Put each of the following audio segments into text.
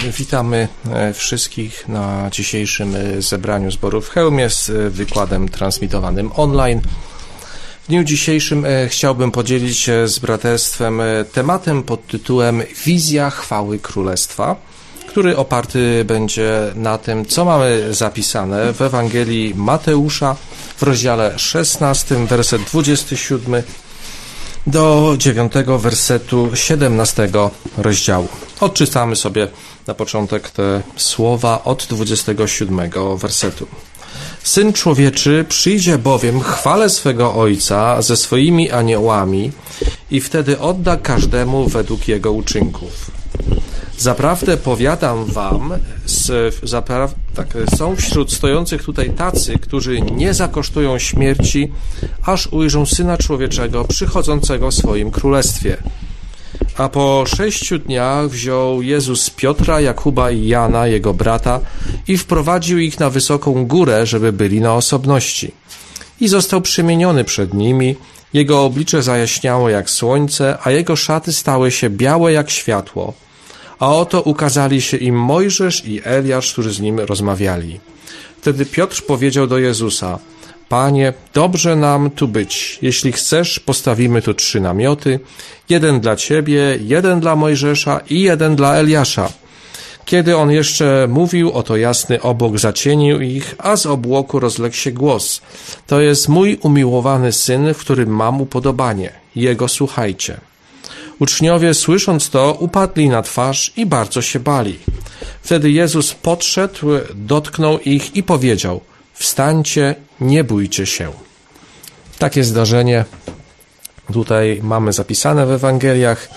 Witamy wszystkich na dzisiejszym zebraniu zboru w Chełmie z wykładem transmitowanym online. W dniu dzisiejszym chciałbym podzielić się z braterstwem tematem pod tytułem Wizja chwały Królestwa, który oparty będzie na tym, co mamy zapisane w Ewangelii Mateusza w rozdziale 16, werset 27 do 9 wersetu 17 rozdziału. Odczytamy sobie na początek te słowa od 27 wersetu. Syn człowieczy przyjdzie bowiem chwale swego Ojca ze swoimi aniołami i wtedy odda każdemu według jego uczynków. Zaprawdę powiadam wam, są wśród stojących tutaj tacy, którzy nie zakosztują śmierci, aż ujrzą Syna Człowieczego przychodzącego w swoim królestwie. A po 6 dniach wziął Jezus Piotra, Jakuba i Jana, jego brata, i wprowadził ich na wysoką górę, żeby byli na osobności. I został przemieniony przed nimi, jego oblicze zajaśniało jak słońce, a jego szaty stały się białe jak światło. A oto ukazali się im Mojżesz i Eliasz, którzy z nim rozmawiali. Wtedy Piotr powiedział do Jezusa: Panie, dobrze nam tu być. Jeśli chcesz, postawimy tu 3 namioty, jeden dla Ciebie, jeden dla Mojżesza i jeden dla Eliasza. Kiedy on jeszcze mówił, oto jasny obłok zacienił ich, a z obłoku rozległ się głos: To jest mój umiłowany Syn, w którym mam upodobanie. Jego słuchajcie. Uczniowie, słysząc to, upadli na twarz i bardzo się bali. Wtedy Jezus podszedł, dotknął ich i powiedział: Wstańcie, nie bójcie się. Takie zdarzenie tutaj mamy zapisane w Ewangeliach.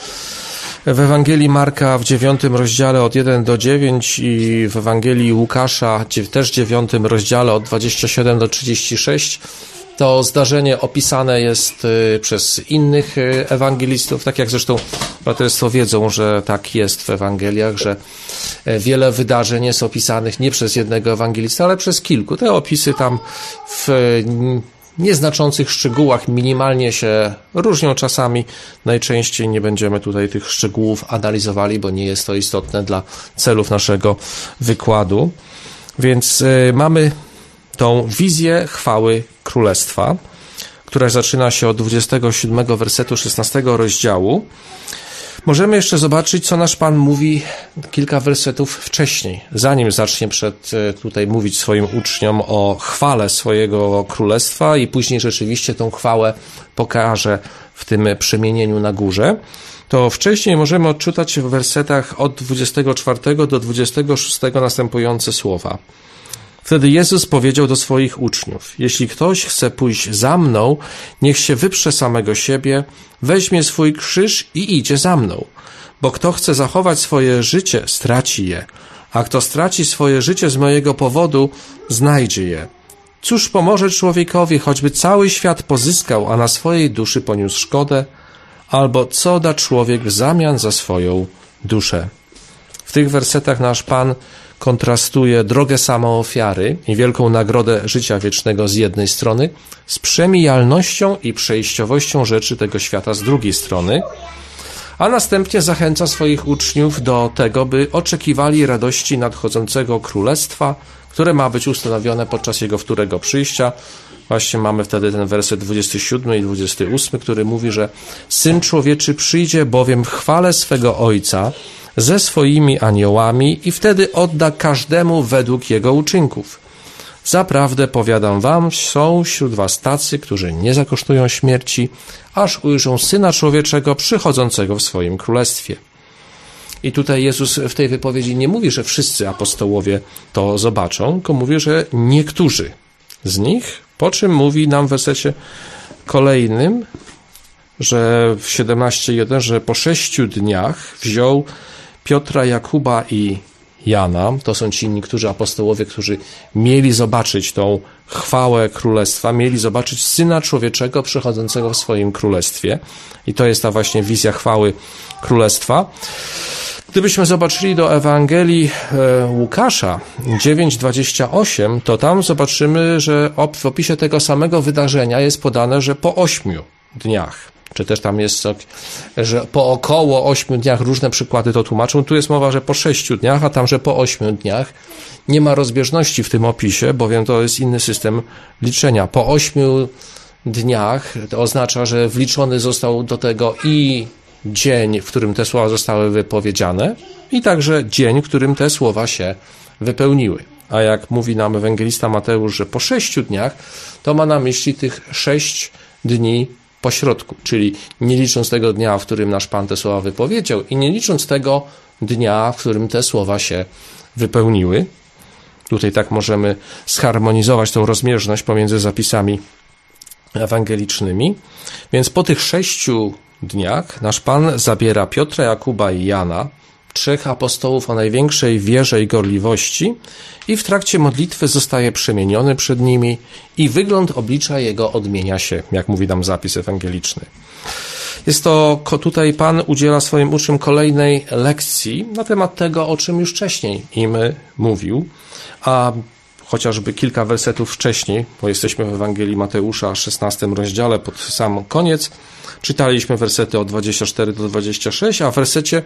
W Ewangelii Marka w 9 rozdziale od 1 do 9 i w Ewangelii Łukasza też w 9 rozdziale od 27 do 36 to zdarzenie opisane jest przez innych ewangelistów, tak jak zresztą braterstwo wiedzą, że tak jest w Ewangeliach, że wiele wydarzeń jest opisanych nie przez jednego ewangelista, ale przez kilku. Te opisy tam w nieznaczących szczegółach minimalnie się różnią czasami. Najczęściej nie będziemy tutaj tych szczegółów analizowali, bo nie jest to istotne dla celów naszego wykładu. Więc mamy tą wizję chwały Królestwa, która zaczyna się od 27 wersetu 16 rozdziału. Możemy jeszcze zobaczyć, co nasz Pan mówi kilka wersetów wcześniej, zanim zacznie tutaj mówić swoim uczniom o chwale swojego królestwa i później rzeczywiście tą chwałę pokaże w tym przemienieniu na górze. To wcześniej możemy odczytać w wersetach od 24 do 26 następujące słowa. Wtedy Jezus powiedział do swoich uczniów: Jeśli ktoś chce pójść za mną, niech się wyprze samego siebie, weźmie swój krzyż i idzie za mną. Bo kto chce zachować swoje życie, straci je, a kto straci swoje życie z mojego powodu, znajdzie je. Cóż pomoże człowiekowi, choćby cały świat pozyskał, a na swojej duszy poniósł szkodę? Albo co da człowiek w zamian za swoją duszę? W tych wersetach nasz Pan kontrastuje drogę samoofiary i wielką nagrodę życia wiecznego z jednej strony z przemijalnością i przejściowością rzeczy tego świata z drugiej strony, a następnie zachęca swoich uczniów do tego, by oczekiwali radości nadchodzącego królestwa, które ma być ustanowione podczas jego wtórnego przyjścia. Właśnie mamy wtedy ten werset 27 i 28, który mówi, że Syn Człowieczy przyjdzie bowiem w chwale swego Ojca ze swoimi aniołami i wtedy odda każdemu według jego uczynków. Zaprawdę powiadam wam, są wśród was tacy, którzy nie zakosztują śmierci, aż ujrzą Syna Człowieczego przychodzącego w swoim królestwie. I tutaj Jezus w tej wypowiedzi nie mówi, że wszyscy apostołowie to zobaczą, tylko mówi, że niektórzy z nich, po czym mówi nam w wersecie kolejnym, że w 17:1, że po 6 dniach wziął Piotra, Jakuba i Jana. To są ci niektórzy apostołowie, którzy mieli zobaczyć tą chwałę Królestwa, mieli zobaczyć Syna Człowieczego przychodzącego w swoim Królestwie. I to jest ta właśnie wizja chwały Królestwa. Gdybyśmy zobaczyli do Ewangelii Łukasza 9:28, to tam zobaczymy, że w opisie tego samego wydarzenia jest podane, że po 8 dniach. czy też tam jest, że po około 8 dniach różne przykłady to tłumaczą. Tu jest mowa, że po 6 dniach, a tam, że po 8 dniach. Nie ma rozbieżności w tym opisie, bowiem to jest inny system liczenia. Po 8 dniach to oznacza, że wliczony został do tego i dzień, w którym te słowa zostały wypowiedziane, i także dzień, w którym te słowa się wypełniły. A jak mówi nam ewangelista Mateusz, że po 6 dniach, to ma na myśli tych 6 dni po środku, czyli nie licząc tego dnia, w którym nasz Pan te słowa wypowiedział i nie licząc tego dnia, w którym te słowa się wypełniły. Tutaj tak możemy zharmonizować tą rozbieżność pomiędzy zapisami ewangelicznymi. Więc po tych 6 dniach nasz Pan zabiera Piotra, Jakuba i Jana, 3 apostołów o największej wierze i gorliwości, i w trakcie modlitwy zostaje przemieniony przed nimi i wygląd oblicza jego odmienia się, jak mówi nam zapis ewangeliczny. Jest to, tutaj Pan udziela swoim uczniom kolejnej lekcji na temat tego, o czym już wcześniej im mówił, a chociażby kilka wersetów wcześniej, bo jesteśmy w Ewangelii Mateusza, 16 rozdziale, pod sam koniec, czytaliśmy wersety od 24 do 26, a w wersecie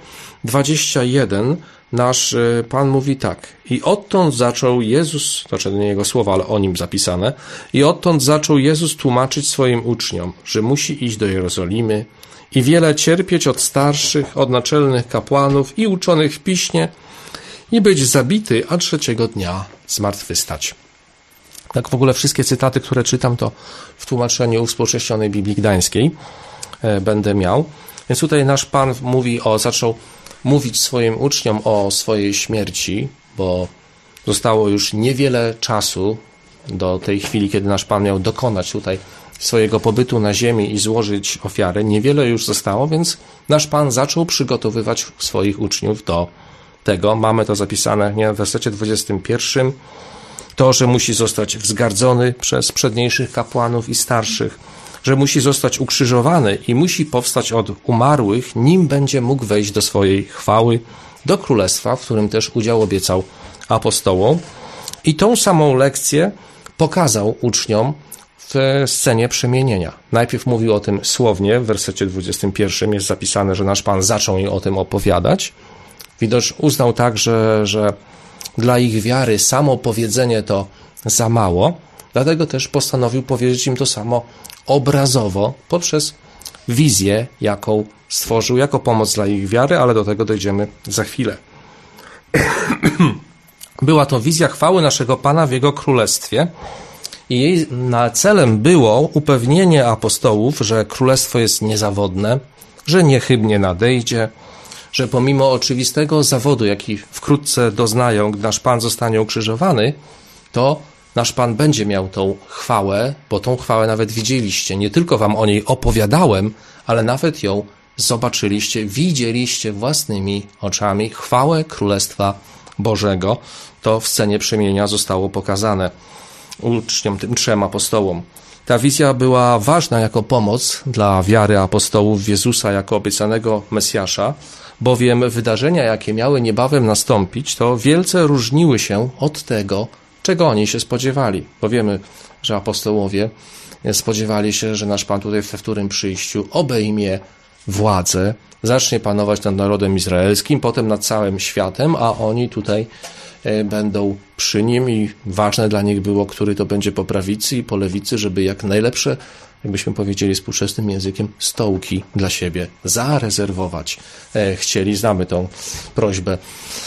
21 nasz Pan mówi tak: i odtąd zaczął Jezus, to nie jego słowa, ale o nim zapisane, i odtąd zaczął Jezus tłumaczyć swoim uczniom, że musi iść do Jerozolimy i wiele cierpieć od starszych, od naczelnych kapłanów i uczonych w piśmie i być zabity, a 3 dnia zmartwychwstać. Tak w ogóle wszystkie cytaty, które czytam, to w tłumaczeniu współcześnionej Biblii Gdańskiej będę miał. Więc tutaj nasz Pan zaczął mówić swoim uczniom o swojej śmierci, bo zostało już niewiele czasu do tej chwili, kiedy nasz Pan miał dokonać tutaj swojego pobytu na ziemi i złożyć ofiarę. Niewiele już zostało, więc nasz Pan zaczął przygotowywać swoich uczniów do tego. Mamy to zapisane w wersecie 21. To, że musi zostać wzgardzony przez przedniejszych kapłanów i starszych, że musi zostać ukrzyżowany i musi powstać od umarłych, nim będzie mógł wejść do swojej chwały, do królestwa, w którym też udział obiecał apostołom. I tą samą lekcję pokazał uczniom w scenie przemienienia. Najpierw mówił o tym słownie, w wersecie 21 jest zapisane, że nasz Pan zaczął im o tym opowiadać. Widocznie uznał tak, że dla ich wiary samo powiedzenie to za mało, dlatego też postanowił powiedzieć im to samo obrazowo, poprzez wizję, jaką stworzył jako pomoc dla ich wiary, ale do tego dojdziemy za chwilę. Była to wizja chwały naszego Pana w Jego Królestwie i jej celem było upewnienie apostołów, że Królestwo jest niezawodne, że niechybnie nadejdzie, że pomimo oczywistego zawodu, jaki wkrótce doznają, gdy nasz Pan zostanie ukrzyżowany, to nasz Pan będzie miał tą chwałę, bo tą chwałę nawet widzieliście. Nie tylko wam o niej opowiadałem, ale nawet ją zobaczyliście, widzieliście własnymi oczami. Chwałę Królestwa Bożego. To w scenie przemienienia zostało pokazane uczniom, tym 3 apostołom. Ta wizja była ważna jako pomoc dla wiary apostołów w Jezusa jako obiecanego Mesjasza, bowiem wydarzenia, jakie miały niebawem nastąpić, to wielce różniły się od tego, czego oni się spodziewali. Bo wiemy, że apostołowie spodziewali się, że nasz Pan tutaj we wtórnym przyjściu obejmie władzę, zacznie panować nad narodem izraelskim, potem nad całym światem, a oni tutaj będą przy Nim i ważne dla nich było, który to będzie po prawicy i po lewicy, żeby jak najlepsze, jakbyśmy powiedzieli współczesnym językiem, stołki dla siebie zarezerwować. Znamy tą prośbę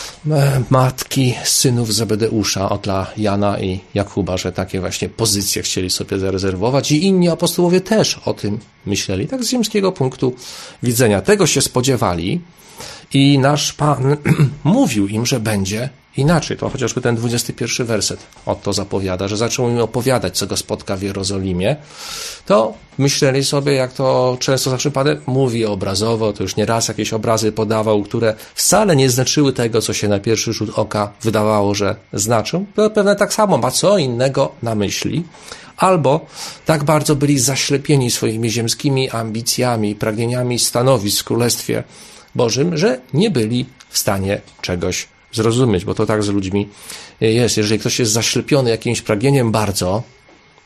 matki synów Zebedeusza dla Jana i Jakuba, że takie właśnie pozycje chcieli sobie zarezerwować i inni apostołowie też o tym myśleli. Tak z ziemskiego punktu widzenia. Tego się spodziewali i nasz Pan mówił im, że będzie inaczej. To chociażby ten 21 werset to zapowiada, że zaczął im opowiadać, co go spotka w Jerozolimie. To myśleli sobie, jak to często zawsze Pan mówi obrazowo, to już nieraz jakieś obrazy podawał, które wcale nie znaczyły tego, co się na pierwszy rzut oka wydawało, że znaczą. Pewnie tak samo ma co innego na myśli. Albo tak bardzo byli zaślepieni swoimi ziemskimi ambicjami, pragnieniami stanowisk w Królestwie Bożym, że nie byli w stanie czegoś zrozumieć, bo to tak z ludźmi jest. Jeżeli ktoś jest zaślepiony jakimś pragnieniem bardzo,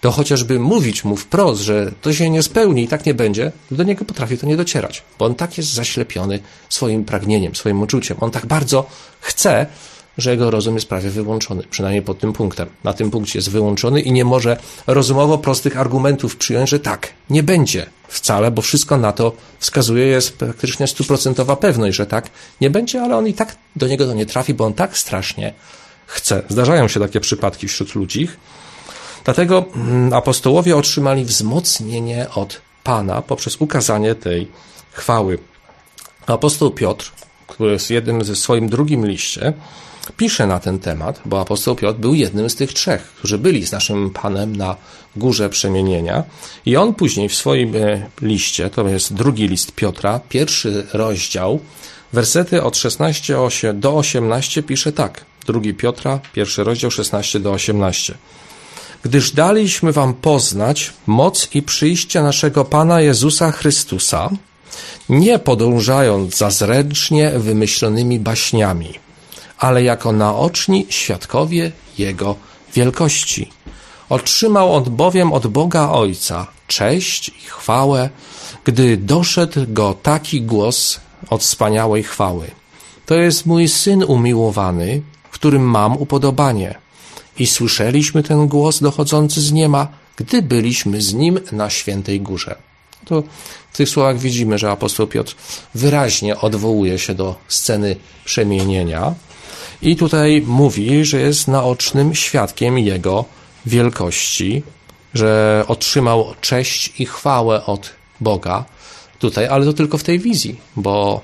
to chociażby mówić mu wprost, że to się nie spełni i tak nie będzie, do niego potrafi to nie docierać, bo on tak jest zaślepiony swoim pragnieniem, swoim uczuciem. On tak bardzo chce, że jego rozum jest prawie wyłączony, przynajmniej pod tym punktem. Na tym punkcie jest wyłączony i nie może rozumowo prostych argumentów przyjąć, że tak, nie będzie wcale, bo wszystko na to wskazuje, jest praktycznie 100% pewność, że tak nie będzie, ale on i tak do niego to nie trafi, bo on tak strasznie chce. Zdarzają się takie przypadki wśród ludzi. Dlatego apostołowie otrzymali wzmocnienie od Pana poprzez ukazanie tej chwały. Apostoł Piotr, który jest jednym ze swoim drugim liście, pisze na ten temat, bo apostoł Piotr był jednym z tych trzech, którzy byli z naszym Panem na górze przemienienia i on później w swoim liście, to jest drugi list Piotra, 1 rozdział, wersety od 16 do 18 pisze tak. 2 Piotra, 1 rozdział, 16 do 18. Gdyż daliśmy wam poznać moc i przyjście naszego Pana Jezusa Chrystusa, nie podążając za zręcznie wymyślonymi baśniami, ale jako naoczni świadkowie Jego wielkości. Otrzymał on bowiem od Boga Ojca cześć i chwałę, gdy doszedł go taki głos od wspaniałej chwały. To jest mój Syn umiłowany, w którym mam upodobanie. I słyszeliśmy ten głos dochodzący z nieba, gdy byliśmy z Nim na Świętej Górze. To w tych słowach widzimy, że apostoł Piotr wyraźnie odwołuje się do sceny przemienienia i tutaj mówi, że jest naocznym świadkiem Jego wielkości, że otrzymał cześć i chwałę od Boga tutaj, ale to tylko w tej wizji, bo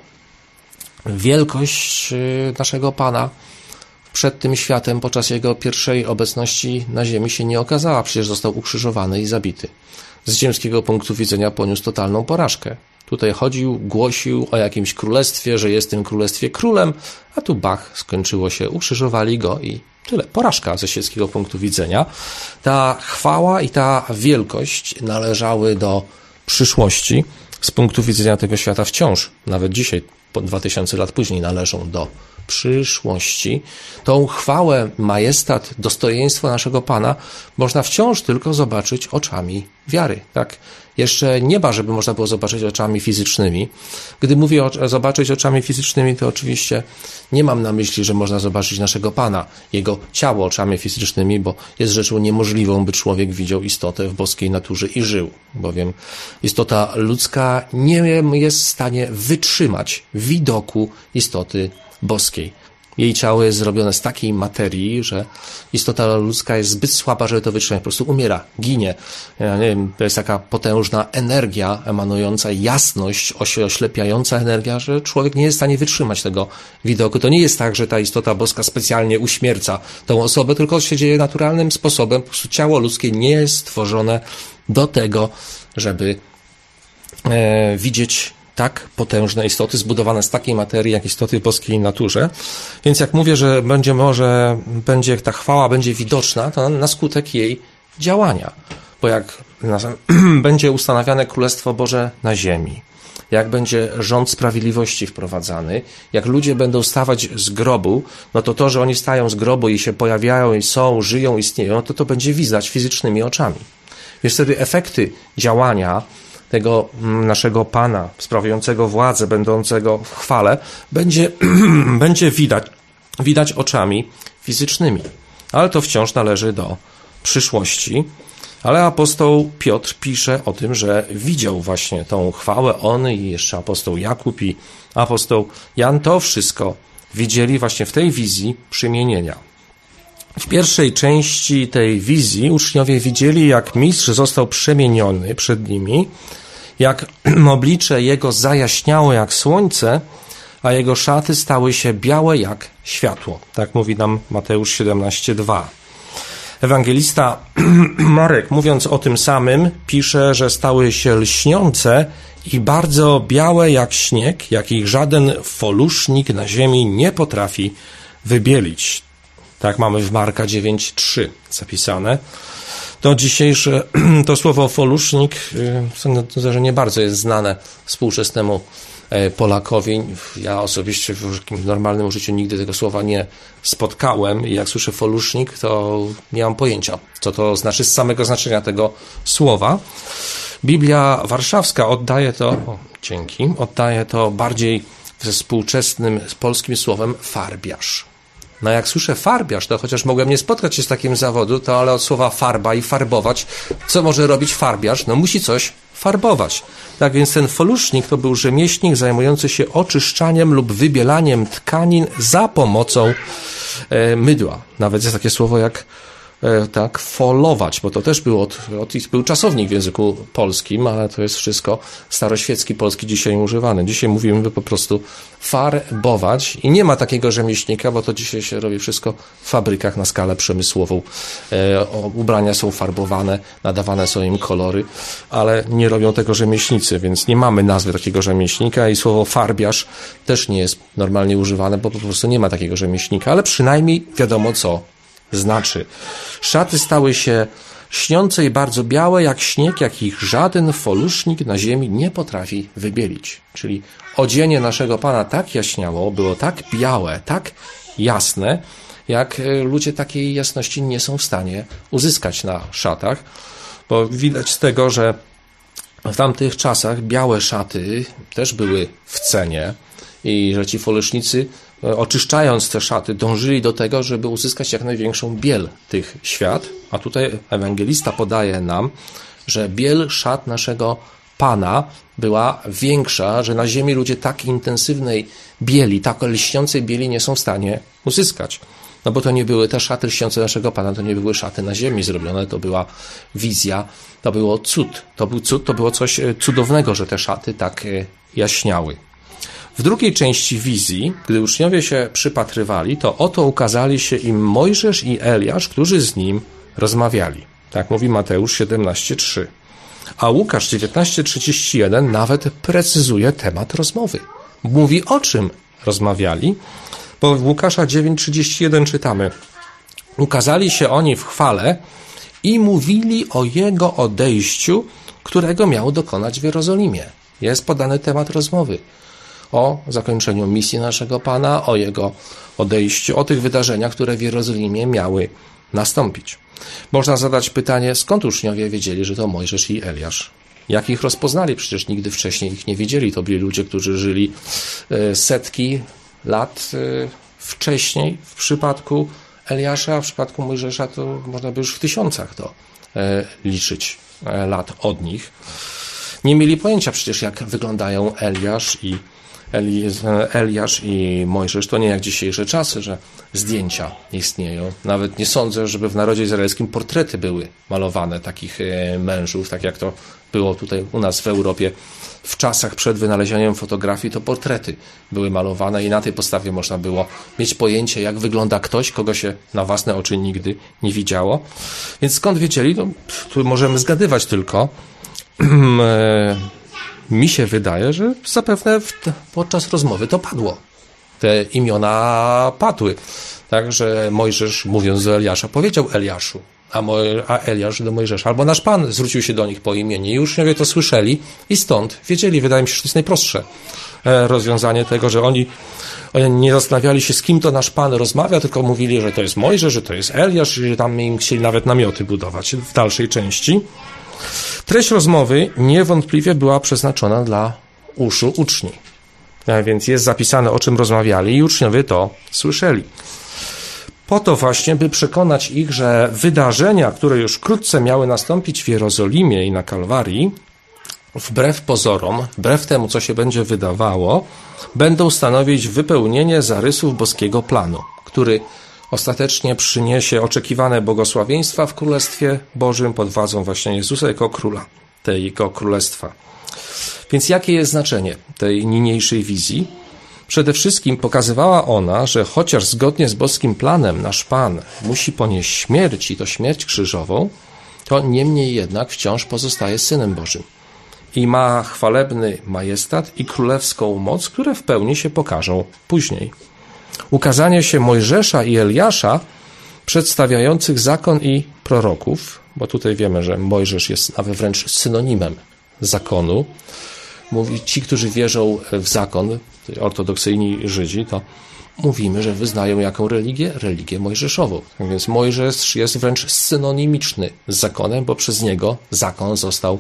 wielkość naszego Pana przed tym światem podczas Jego pierwszej obecności na ziemi się nie okazała. Przecież został ukrzyżowany i zabity. Z ziemskiego punktu widzenia poniósł totalną porażkę. Tutaj chodził, głosił o jakimś królestwie, że jest w tym królestwie królem, a tu bach, skończyło się, ukrzyżowali go i tyle. Porażka ze świeckiego punktu widzenia. Ta chwała i ta wielkość należały do przyszłości. Z punktu widzenia tego świata wciąż, nawet dzisiaj, po 2000 lat później, należą do przyszłości. Tą chwałę, majestat, dostojeństwo naszego Pana można wciąż tylko zobaczyć oczami wiary. Tak? Jeszcze nieba, żeby można było zobaczyć oczami fizycznymi. Gdy mówię zobaczyć oczami fizycznymi, to oczywiście nie mam na myśli, że można zobaczyć naszego Pana, Jego ciało oczami fizycznymi, bo jest rzeczą niemożliwą, by człowiek widział istotę w boskiej naturze i żył, bowiem istota ludzka nie jest w stanie wytrzymać widoku istoty boskiej. Jej ciało jest zrobione z takiej materii, że istota ludzka jest zbyt słaba, żeby to wytrzymać. Po prostu umiera, ginie. Ja nie wiem, to jest taka potężna energia emanująca, jasność, oślepiająca energia, że człowiek nie jest w stanie wytrzymać tego widoku. To nie jest tak, że ta istota boska specjalnie uśmierca tą osobę, tylko się dzieje naturalnym sposobem. Po prostu ciało ludzkie nie jest stworzone do tego, żeby widzieć tak potężne istoty, zbudowane z takiej materii, jak istoty boskiej naturze. Więc jak mówię, że będzie ta chwała będzie widoczna, to na skutek jej działania. Bo jak będzie ustanawiane Królestwo Boże na ziemi, jak będzie rząd sprawiedliwości wprowadzany, jak ludzie będą stawać z grobu, no to, że oni stają z grobu i się pojawiają i są, żyją, istnieją, to będzie widać fizycznymi oczami. Więc wtedy efekty działania tego naszego Pana, sprawującego władzę, będącego w chwale, będzie widać oczami fizycznymi. Ale to wciąż należy do przyszłości. Ale apostoł Piotr pisze o tym, że widział właśnie tą chwałę, on i jeszcze apostoł Jakub i apostoł Jan, to wszystko widzieli właśnie w tej wizji przemienienia. W pierwszej części tej wizji uczniowie widzieli, jak mistrz został przemieniony przed nimi, jak oblicze jego zajaśniało jak słońce, a jego szaty stały się białe jak światło. Tak mówi nam Mateusz 17:2. Ewangelista Marek, mówiąc o tym samym, pisze, że stały się lśniące i bardzo białe jak śnieg, jakich żaden folusznik na ziemi nie potrafi wybielić. Tak mamy w Marka 9:3 zapisane. To dzisiejsze, to słowo folusznik, że nie bardzo jest znane współczesnemu Polakowi. Ja osobiście w normalnym życiu nigdy tego słowa nie spotkałem i jak słyszę folusznik, to nie mam pojęcia, co to znaczy z samego znaczenia tego słowa. Biblia Warszawska oddaje to bardziej ze współczesnym polskim słowem farbiarz. No jak słyszę farbiarz, to chociaż mogłem nie spotkać się z takim zawodu, to ale od słowa farba i farbować, co może robić farbiarz? No musi coś farbować. Tak więc ten folusznik to był rzemieślnik zajmujący się oczyszczaniem lub wybielaniem tkanin za pomocą mydła. Nawet jest takie słowo jak folować, bo to też był czasownik w języku polskim, ale to jest wszystko staroświecki polski dzisiaj używany. Dzisiaj mówimy po prostu farbować i nie ma takiego rzemieślnika, bo to dzisiaj się robi wszystko w fabrykach na skalę przemysłową. Ubrania są farbowane, nadawane są im kolory, ale nie robią tego rzemieślnicy, więc nie mamy nazwy takiego rzemieślnika i słowo farbiarz też nie jest normalnie używane, bo po prostu nie ma takiego rzemieślnika, ale przynajmniej wiadomo co znaczy. Szaty stały się śniące i bardzo białe jak śnieg, jakich żaden folusznik na ziemi nie potrafi wybielić. Czyli odzienie naszego Pana tak jaśniało, było tak białe, tak jasne, jak ludzie takiej jasności nie są w stanie uzyskać na szatach, bo widać z tego, że w tamtych czasach białe szaty też były w cenie i że ci folusznicy, oczyszczając te szaty, dążyli do tego, żeby uzyskać jak największą biel tych świat. A tutaj ewangelista podaje nam, że biel szat naszego Pana była większa, że na ziemi ludzie tak intensywnej bieli, tak lśniącej bieli nie są w stanie uzyskać. No bo to nie były te szaty lśniące naszego Pana, to nie były szaty na ziemi zrobione, to była wizja, to było cud. To był cud, to było coś cudownego, że te szaty tak jaśniały. W drugiej części wizji, gdy uczniowie się przypatrywali, to oto ukazali się im Mojżesz i Eliasz, którzy z nim rozmawiali. Tak mówi Mateusz 17:3. A Łukasz 19:31 nawet precyzuje temat rozmowy. Mówi o czym rozmawiali, bo w Łukasza 9:31 czytamy: ukazali się oni w chwale i mówili o jego odejściu, którego miał dokonać w Jerozolimie. Jest podany temat rozmowy. O zakończeniu misji naszego Pana, o Jego odejściu, o tych wydarzeniach, które w Jerozolimie miały nastąpić. Można zadać pytanie, skąd uczniowie wiedzieli, że to Mojżesz i Eliasz? Jak ich rozpoznali? Przecież nigdy wcześniej ich nie wiedzieli. To byli ludzie, którzy żyli setki lat wcześniej. W przypadku Eliasza, a w przypadku Mojżesza to można by już w tysiącach to liczyć lat od nich. Nie mieli pojęcia przecież, jak wyglądają Eliasz i Mojżesz. To nie jak dzisiejsze czasy, że zdjęcia istnieją. Nawet nie sądzę, żeby w narodzie izraelskim portrety były malowane takich mężów, tak jak to było tutaj u nas w Europie. W czasach przed wynalezieniem fotografii to portrety były malowane i na tej podstawie można było mieć pojęcie, jak wygląda ktoś, kogo się na własne oczy nigdy nie widziało. Więc skąd wiedzieli? No, tu możemy zgadywać tylko. Mi się wydaje, że zapewne podczas rozmowy to padło. Te imiona padły. Także Mojżesz, mówiąc do Eliasza, powiedział Eliaszu, a Eliasz do Mojżesza. Albo nasz Pan zwrócił się do nich po imieniu i uczniowie to słyszeli i stąd wiedzieli. Wydaje mi się, że to jest najprostsze rozwiązanie tego, że oni nie zastanawiali się, z kim to nasz Pan rozmawia, tylko mówili, że to jest Mojżesz, że to jest Eliasz, że tam im chcieli nawet namioty budować w dalszej części. Treść rozmowy niewątpliwie była przeznaczona dla uszu uczni. Więc jest zapisane, o czym rozmawiali i uczniowie to słyszeli. Po to właśnie, by przekonać ich, że wydarzenia, które już wkrótce miały nastąpić w Jerozolimie i na Kalwarii, wbrew pozorom, wbrew temu, co się będzie wydawało, będą stanowić wypełnienie zarysów boskiego planu, który ostatecznie przyniesie oczekiwane błogosławieństwa w Królestwie Bożym pod władzą właśnie Jezusa jako króla tego królestwa. Więc jakie jest znaczenie tej niniejszej wizji? Przede wszystkim pokazywała ona, że chociaż zgodnie z boskim planem nasz Pan musi ponieść śmierć i to śmierć krzyżową, to niemniej jednak wciąż pozostaje Synem Bożym i ma chwalebny majestat i królewską moc, które w pełni się pokażą później. Ukazanie się Mojżesza i Eliasza, przedstawiających zakon i proroków, bo tutaj wiemy, że Mojżesz jest nawet wręcz synonimem zakonu, mówi, ci, którzy wierzą w zakon, ortodoksyjni Żydzi, to mówimy, że wyznają jaką religię? Religię mojżeszową. Tak więc Mojżesz jest wręcz synonimiczny z zakonem, bo przez niego zakon został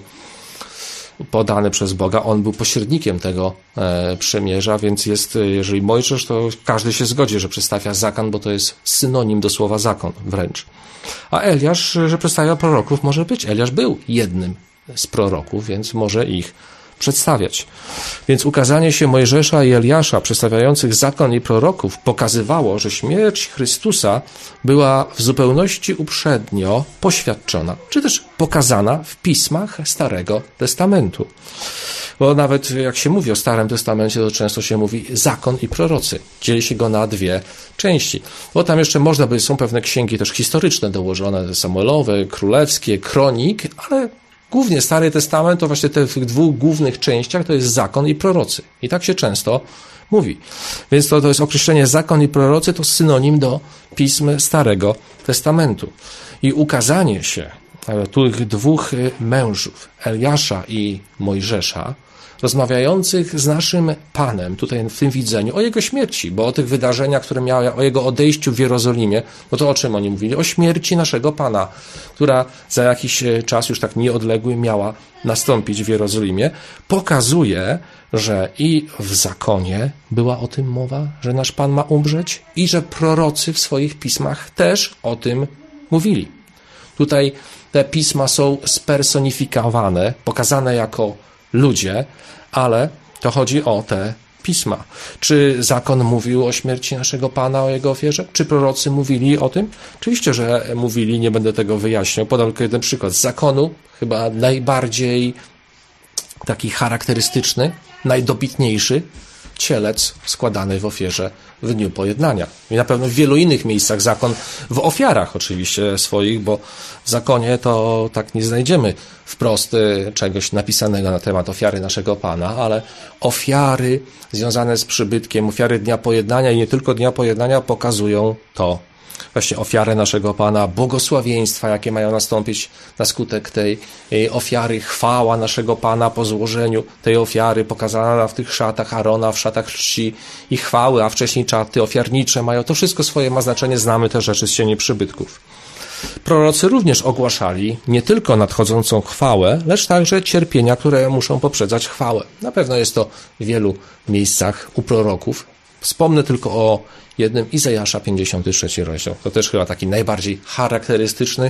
podany przez Boga. On był pośrednikiem tego przymierza, więc jest, jeżeli Mojżesz, to każdy się zgodzi, że przedstawia zakon, bo to jest synonim do słowa zakon wręcz. A Eliasz, że przedstawia proroków, może być. Eliasz był jednym z proroków, więc może ich przedstawiać. Więc ukazanie się Mojżesza i Eliasza, przedstawiających zakon i proroków, pokazywało, że śmierć Chrystusa była w zupełności uprzednio poświadczona, czy też pokazana w pismach Starego Testamentu. Bo nawet jak się mówi o Starym Testamencie, to często się mówi zakon i prorocy. Dzieli się go na dwie części. Bo tam jeszcze można by, są pewne księgi też historyczne dołożone, Samuelowe, królewskie, kronik, ale głównie Stary Testament to właśnie w tych dwóch głównych częściach to jest zakon i prorocy. I tak się często mówi. Więc to jest określenie zakon i prorocy, to synonim do pism Starego Testamentu. I ukazanie się tych dwóch mężów, Eliasza i Mojżesza, rozmawiających z naszym Panem, tutaj w tym widzeniu, o Jego śmierci, bo o tych wydarzeniach, które miały, o Jego odejściu w Jerozolimie, no to o czym oni mówili? O śmierci naszego Pana, która za jakiś czas już tak nieodległy miała nastąpić w Jerozolimie, pokazuje, że i w zakonie była o tym mowa, że nasz Pan ma umrzeć i że prorocy w swoich pismach też o tym mówili. Tutaj te pisma są spersonifikowane, pokazane jako ludzie, ale to chodzi o te pisma. Czy zakon mówił o śmierci naszego Pana, o Jego ofierze? Czy prorocy mówili o tym? Oczywiście, że mówili, nie będę tego wyjaśniał. Podam tylko jeden przykład. Z zakonu, chyba najbardziej taki charakterystyczny, najdobitniejszy, cielec składany w ofierze w dniu pojednania. I na pewno w wielu innych miejscach zakon, w ofiarach oczywiście swoich, bo w zakonie to tak nie znajdziemy wprost czegoś napisanego na temat ofiary naszego Pana, ale ofiary związane z przybytkiem, ofiary dnia pojednania i nie tylko dnia pojednania pokazują to. Właśnie ofiarę naszego Pana, błogosławieństwa, jakie mają nastąpić na skutek tej ofiary, chwała naszego Pana po złożeniu tej ofiary, pokazana w tych szatach Arona, w szatach czci i chwały, a wcześniej czaty ofiarnicze mają. To wszystko swoje ma znaczenie, znamy te rzeczy z cieni przybytków. Prorocy również ogłaszali nie tylko nadchodzącą chwałę, lecz także cierpienia, które muszą poprzedzać chwałę. Na pewno jest to w wielu miejscach u proroków. Wspomnę tylko o jednym, Izajasza 53 rozdział. To też chyba taki najbardziej charakterystyczny,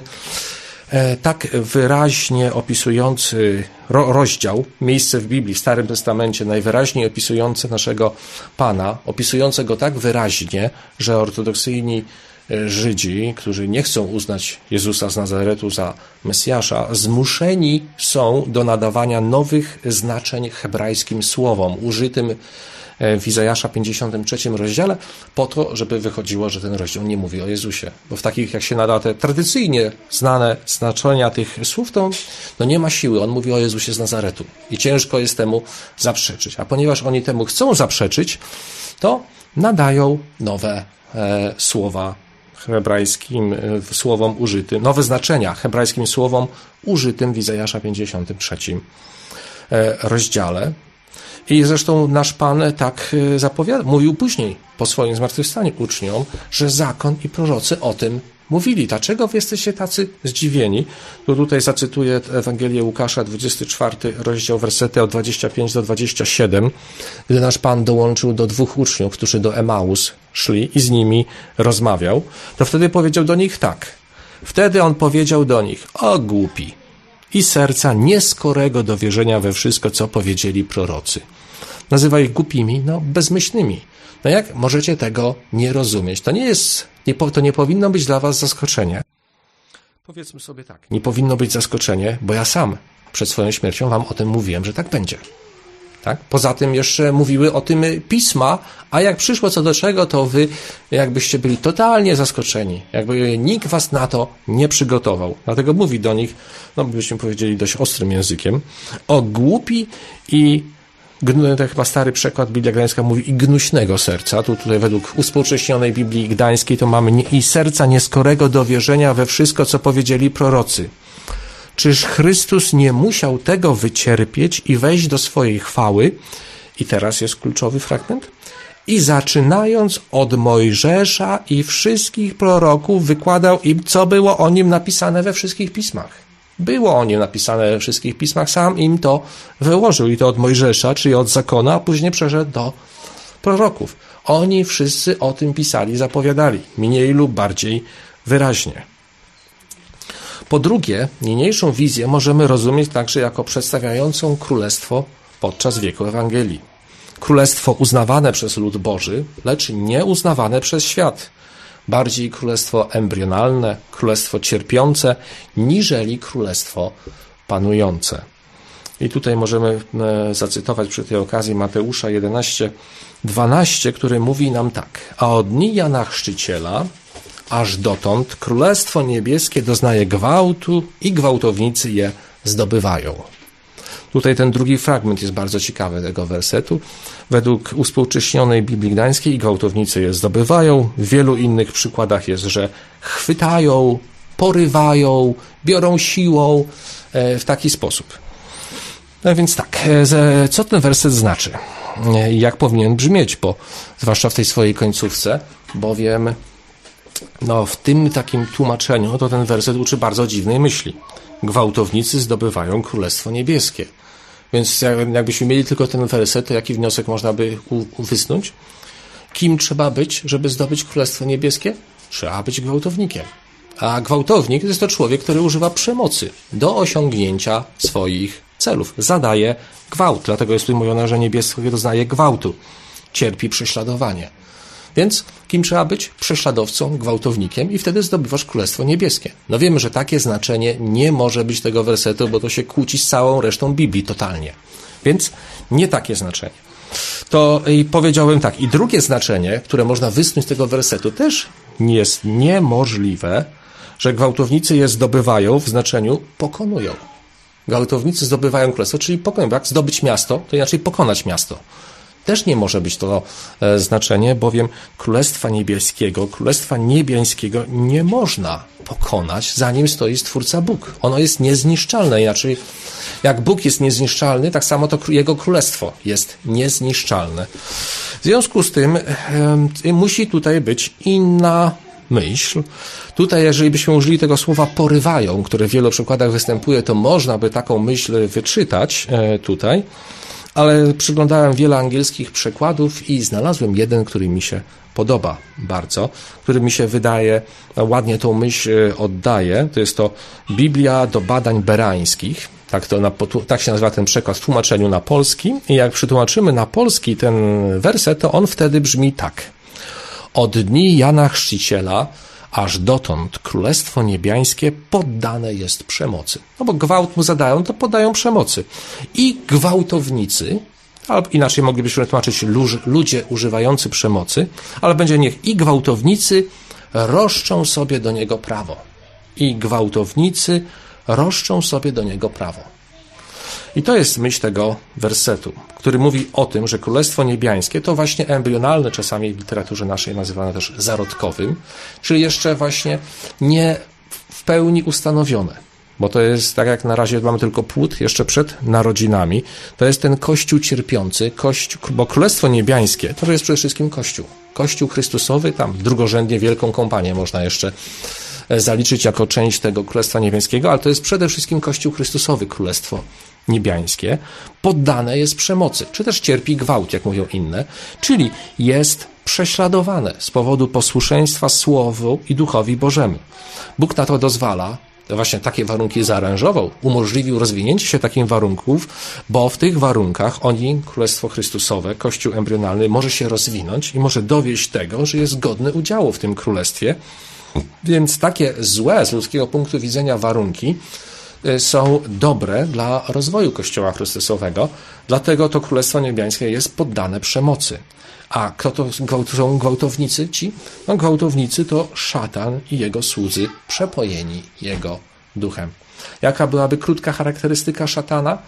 tak wyraźnie opisujący rozdział, miejsce w Biblii, w Starym Testamencie, najwyraźniej opisujące naszego Pana, opisujące go tak wyraźnie, że ortodoksyjni Żydzi, którzy nie chcą uznać Jezusa z Nazaretu za Mesjasza, zmuszeni są do nadawania nowych znaczeń hebrajskim słowom, użytym w Izajasza 53 rozdziale, po to, żeby wychodziło, że ten rozdział nie mówi o Jezusie. Bo w takich, jak się nada te tradycyjnie znane znaczenia tych słów, to nie ma siły. On mówi o Jezusie z Nazaretu. I ciężko jest temu zaprzeczyć. A ponieważ oni temu chcą zaprzeczyć, to nadają nowe słowa hebrajskim słowom użytym, nowe znaczenia hebrajskim słowom użytym w Izajasza 53 rozdziale. I zresztą nasz Pan tak mówił później po swoim zmartwychwstaniu uczniom, że zakon i prorocy o tym mówili. Dlaczego wy jesteście tacy zdziwieni? To tutaj zacytuję Ewangelię Łukasza, 24 rozdział, wersety od 25 do 27, gdy nasz Pan dołączył do dwóch uczniów, którzy do Emaus szli i z nimi rozmawiał, to wtedy powiedział do nich tak. Wtedy on powiedział do nich, o głupi i serca nieskorego do wierzenia we wszystko, co powiedzieli prorocy. Nazywa ich głupimi, bezmyślnymi. Jak możecie tego nie rozumieć? To nie powinno być dla was zaskoczenie. Powiedzmy sobie tak, nie powinno być zaskoczenie, bo ja sam przed swoją śmiercią wam o tym mówiłem, że tak będzie. Tak? Poza tym jeszcze mówiły o tym pisma, a jak przyszło co do czego, to wy jakbyście byli totalnie zaskoczeni. Jakby nikt was na to nie przygotował. Dlatego mówi do nich, byśmy powiedzieli dość ostrym językiem, o głupi i to chyba stary przekład, Biblia Gdańska mówi i gnuśnego serca. Tutaj według uspółcześnionej Biblii Gdańskiej to mamy i serca nieskorego do wierzenia we wszystko, co powiedzieli prorocy. Czyż Chrystus nie musiał tego wycierpieć i wejść do swojej chwały? I teraz jest kluczowy fragment. I zaczynając od Mojżesza i wszystkich proroków wykładał im, co było o nim napisane we wszystkich pismach. Było o nim napisane we wszystkich pismach, sam im to wyłożył. I to od Mojżesza, czyli od zakona, a później przeszedł do proroków. Oni wszyscy o tym pisali, zapowiadali, mniej lub bardziej wyraźnie. Po drugie, niniejszą wizję możemy rozumieć także jako przedstawiającą królestwo podczas wieku Ewangelii. Królestwo uznawane przez lud Boży, lecz nie uznawane przez świat. Bardziej królestwo embrionalne, królestwo cierpiące, niżeli królestwo panujące. I tutaj możemy zacytować przy tej okazji Mateusza 11:12, który mówi nam tak. A od dni Jana Chrzciciela aż dotąd Królestwo Niebieskie doznaje gwałtu i gwałtownicy je zdobywają. Tutaj ten drugi fragment jest bardzo ciekawy tego wersetu. Według uspółcześnionej Biblii Gdańskiej gwałtownicy je zdobywają. W wielu innych przykładach jest, że chwytają, porywają, biorą siłą w taki sposób. No więc tak, co ten werset znaczy? Jak powinien brzmieć, zwłaszcza w tej swojej końcówce, bowiem w tym takim tłumaczeniu to ten werset uczy bardzo dziwnej myśli. Gwałtownicy zdobywają Królestwo Niebieskie. Więc jakbyśmy mieli tylko ten werset, to jaki wniosek można by wysnuć? Kim trzeba być, żeby zdobyć Królestwo Niebieskie? Trzeba być gwałtownikiem. A gwałtownik to jest to człowiek, który używa przemocy do osiągnięcia swoich celów. Zadaje gwałt. Dlatego jest tutaj mówione, że niebieskie doznaje gwałtu. Cierpi prześladowanie. Więc kim trzeba być? Prześladowcą, gwałtownikiem i wtedy zdobywasz Królestwo Niebieskie. No wiemy, że takie znaczenie nie może być tego wersetu, bo to się kłóci z całą resztą Biblii totalnie. Więc nie takie znaczenie. To i powiedziałbym tak. I drugie znaczenie, które można wysnuć z tego wersetu, też jest niemożliwe, że gwałtownicy je zdobywają w znaczeniu pokonują. Gwałtownicy zdobywają królestwo, czyli pokonują. Jak zdobyć miasto, to inaczej pokonać miasto. Też nie może być to znaczenie, bowiem Królestwa Niebieskiego, Królestwa Niebiańskiego nie można pokonać, zanim stoi Stwórca Bóg. Ono jest niezniszczalne. Inaczej, jak Bóg jest niezniszczalny, tak samo to Jego Królestwo jest niezniszczalne. W związku z tym musi tutaj być inna myśl. Tutaj, jeżeli byśmy użyli tego słowa porywają, które w wielu przykładach występuje, to można by taką myśl wyczytać tutaj. Ale przyglądałem wiele angielskich przekładów i znalazłem jeden, który mi się podoba bardzo, który mi się wydaje, ładnie tą myśl oddaje. To jest to Biblia do badań berańskich. Tak się nazywa ten przekład w tłumaczeniu na polski. I jak przetłumaczymy na polski ten werset, to on wtedy brzmi tak. Od dni Jana Chrzciciela aż dotąd Królestwo Niebiańskie poddane jest przemocy. No bo gwałt mu zadają, to poddają przemocy. I gwałtownicy, albo inaczej moglibyśmy tłumaczyć ludzie używający przemocy, ale będzie niech i gwałtownicy roszczą sobie do niego prawo. I gwałtownicy roszczą sobie do niego prawo. I to jest myśl tego wersetu, który mówi o tym, że Królestwo Niebiańskie to właśnie embrionalne, czasami w literaturze naszej nazywane też zarodkowym, czyli jeszcze właśnie nie w pełni ustanowione. Bo to jest, tak jak na razie mamy tylko płód jeszcze przed narodzinami, to jest ten Kościół cierpiący, bo Królestwo Niebiańskie to jest przede wszystkim Kościół. Kościół Chrystusowy, tam drugorzędnie Wielką Kompanię można jeszcze zaliczyć jako część tego Królestwa Niebiańskiego, ale to jest przede wszystkim Kościół Chrystusowy, Królestwo Niebiańskie, poddane jest przemocy, czy też cierpi gwałt, jak mówią inne, czyli jest prześladowane z powodu posłuszeństwa Słowu i Duchowi Bożemu. Bóg na to dozwala, właśnie takie warunki zaaranżował, umożliwił rozwinięcie się takich warunków, bo w tych warunkach Królestwo Chrystusowe, Kościół embrionalny może się rozwinąć i może dowieść tego, że jest godny udziału w tym królestwie. Więc takie złe z ludzkiego punktu widzenia warunki są dobre dla rozwoju Kościoła Chrystusowego, dlatego to Królestwo Niebiańskie jest poddane przemocy. A kto to są gwałtownicy ci? No, gwałtownicy to szatan i jego słudzy przepojeni jego duchem. Jaka byłaby krótka charakterystyka szatana?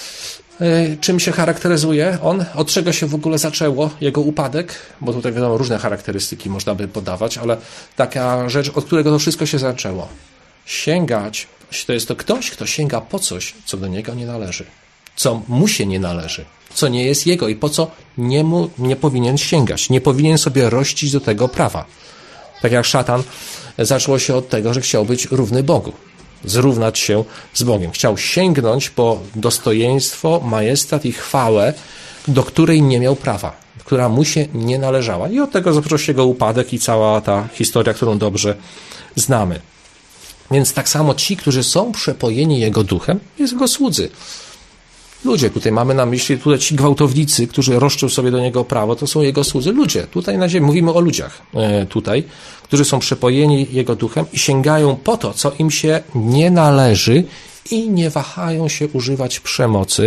Czym się charakteryzuje on? Od czego się w ogóle zaczęło jego upadek? Bo tutaj wiadomo, różne charakterystyki można by podawać, ale taka rzecz, od którego to wszystko się zaczęło. to jest to ktoś, kto sięga po coś, co do niego nie należy, co mu się nie należy, co nie jest jego i po co nie powinien sięgać, nie powinien sobie rościć do tego prawa. Tak jak szatan, zaczęło się od tego, że chciał być równy Bogu, zrównać się z Bogiem. Chciał sięgnąć po dostojeństwo, majestat i chwałę, do której nie miał prawa, która mu się nie należała. I od tego zaczął się jego upadek i cała ta historia, którą dobrze znamy. Więc tak samo ci, którzy są przepojeni Jego duchem, jest Jego słudzy. Ludzie, tutaj mamy na myśli, tutaj ci gwałtownicy, którzy roszczą sobie do Niego prawo, to są Jego słudzy. Ludzie, tutaj na ziemi, mówimy o ludziach tutaj, którzy są przepojeni Jego duchem i sięgają po to, co im się nie należy i nie wahają się używać przemocy,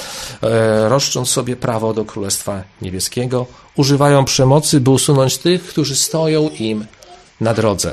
roszcząc sobie prawo do Królestwa Niebieskiego. Używają przemocy, by usunąć tych, którzy stoją im na drodze.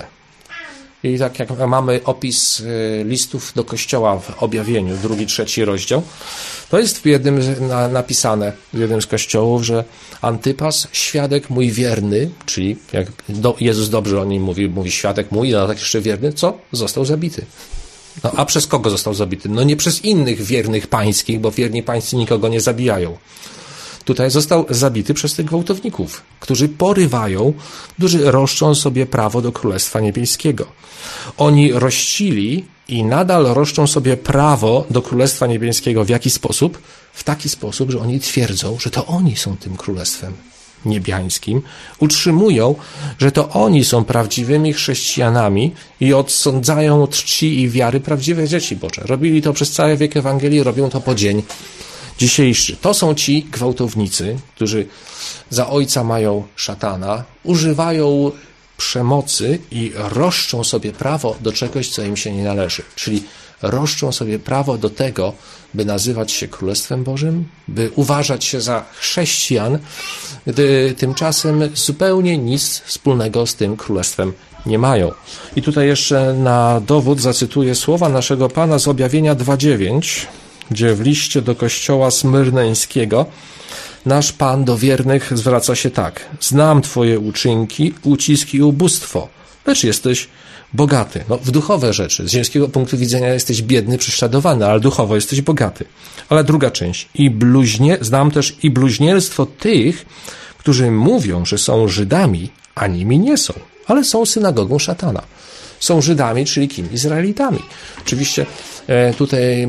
I tak jak mamy opis listów do Kościoła w Objawieniu, 2-3 rozdział, to jest w jednym napisane, w jednym z kościołów, że Antypas, świadek mój wierny, czyli jak Jezus dobrze o nim mówi świadek mój, ale tak jeszcze wierny, co? Został zabity. No a przez kogo został zabity? No nie przez innych wiernych pańskich, bo wierni pańscy nikogo nie zabijają. Tutaj został zabity przez tych gwałtowników, którzy porywają, którzy roszczą sobie prawo do Królestwa Niebieskiego. Oni rościli i nadal roszczą sobie prawo do Królestwa Niebieskiego w jaki sposób? W taki sposób, że oni twierdzą, że to oni są tym Królestwem Niebiańskim, utrzymują, że to oni są prawdziwymi chrześcijanami i odsądzają od czci i wiary prawdziwych dzieci Boże. Robili to przez cały wiek Ewangelii, robią to po dzień dzisiejszy. To są ci gwałtownicy, którzy za ojca mają szatana, używają przemocy i roszczą sobie prawo do czegoś, co im się nie należy. Czyli roszczą sobie prawo do tego, by nazywać się Królestwem Bożym, by uważać się za chrześcijan, gdy tymczasem zupełnie nic wspólnego z tym Królestwem nie mają. I tutaj jeszcze na dowód zacytuję słowa naszego Pana z Objawienia 2:9, gdzie w liście do kościoła smyrneńskiego nasz Pan do wiernych zwraca się tak: znam Twoje uczynki, uciski i ubóstwo, lecz jesteś bogaty. No, w duchowe rzeczy. Z ziemskiego punktu widzenia jesteś biedny, prześladowany, ale duchowo jesteś bogaty. Ale druga część. Znam też i bluźnierstwo tych, którzy mówią, że są Żydami, a nimi nie są, ale są synagogą szatana. Są Żydami, czyli kim? Izraelitami. Oczywiście tutaj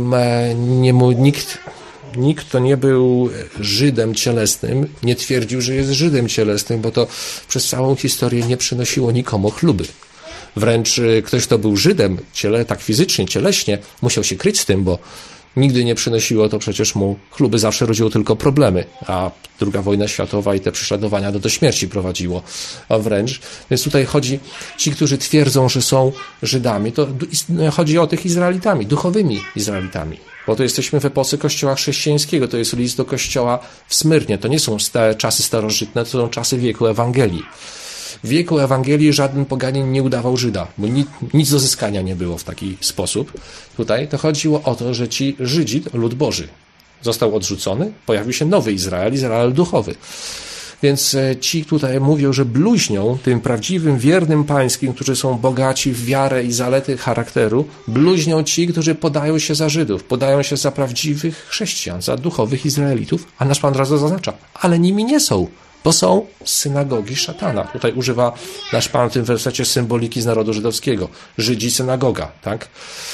nikt, kto nie był Żydem cielesnym, nie twierdził, że jest Żydem cielesnym, bo to przez całą historię nie przynosiło nikomu chluby. Wręcz ktoś, kto był Żydem, tak fizycznie, cieleśnie, musiał się kryć z tym, bo nigdy nie przynosiło to przecież mu chluby, zawsze rodziło tylko problemy, a II wojna światowa i te prześladowania do śmierci prowadziło wręcz. Więc tutaj chodzi, ci, którzy twierdzą, że są Żydami, to chodzi o tych Izraelitami, duchowymi Izraelitami. Bo to jesteśmy w epoce Kościoła chrześcijańskiego, to jest list do Kościoła w Smyrnie, to nie są czasy starożytne, to są czasy wieku Ewangelii. W wieku Ewangelii żaden poganin nie udawał Żyda, bo nic do zyskania nie było w taki sposób. Tutaj to chodziło o to, że ci Żydzi, lud Boży, został odrzucony, pojawił się nowy Izrael, Izrael duchowy. Więc ci tutaj mówią, że bluźnią tym prawdziwym, wiernym pańskim, którzy są bogaci w wiarę i zalety charakteru, bluźnią ci, którzy podają się za Żydów, podają się za prawdziwych chrześcijan, za duchowych Izraelitów, a nasz Pan razu zaznacza, ale nimi nie są, bo są z synagogi szatana. Tutaj używa nasz Pan w tym wersecie symboliki z narodu żydowskiego. Żydzi, synagoga, tak?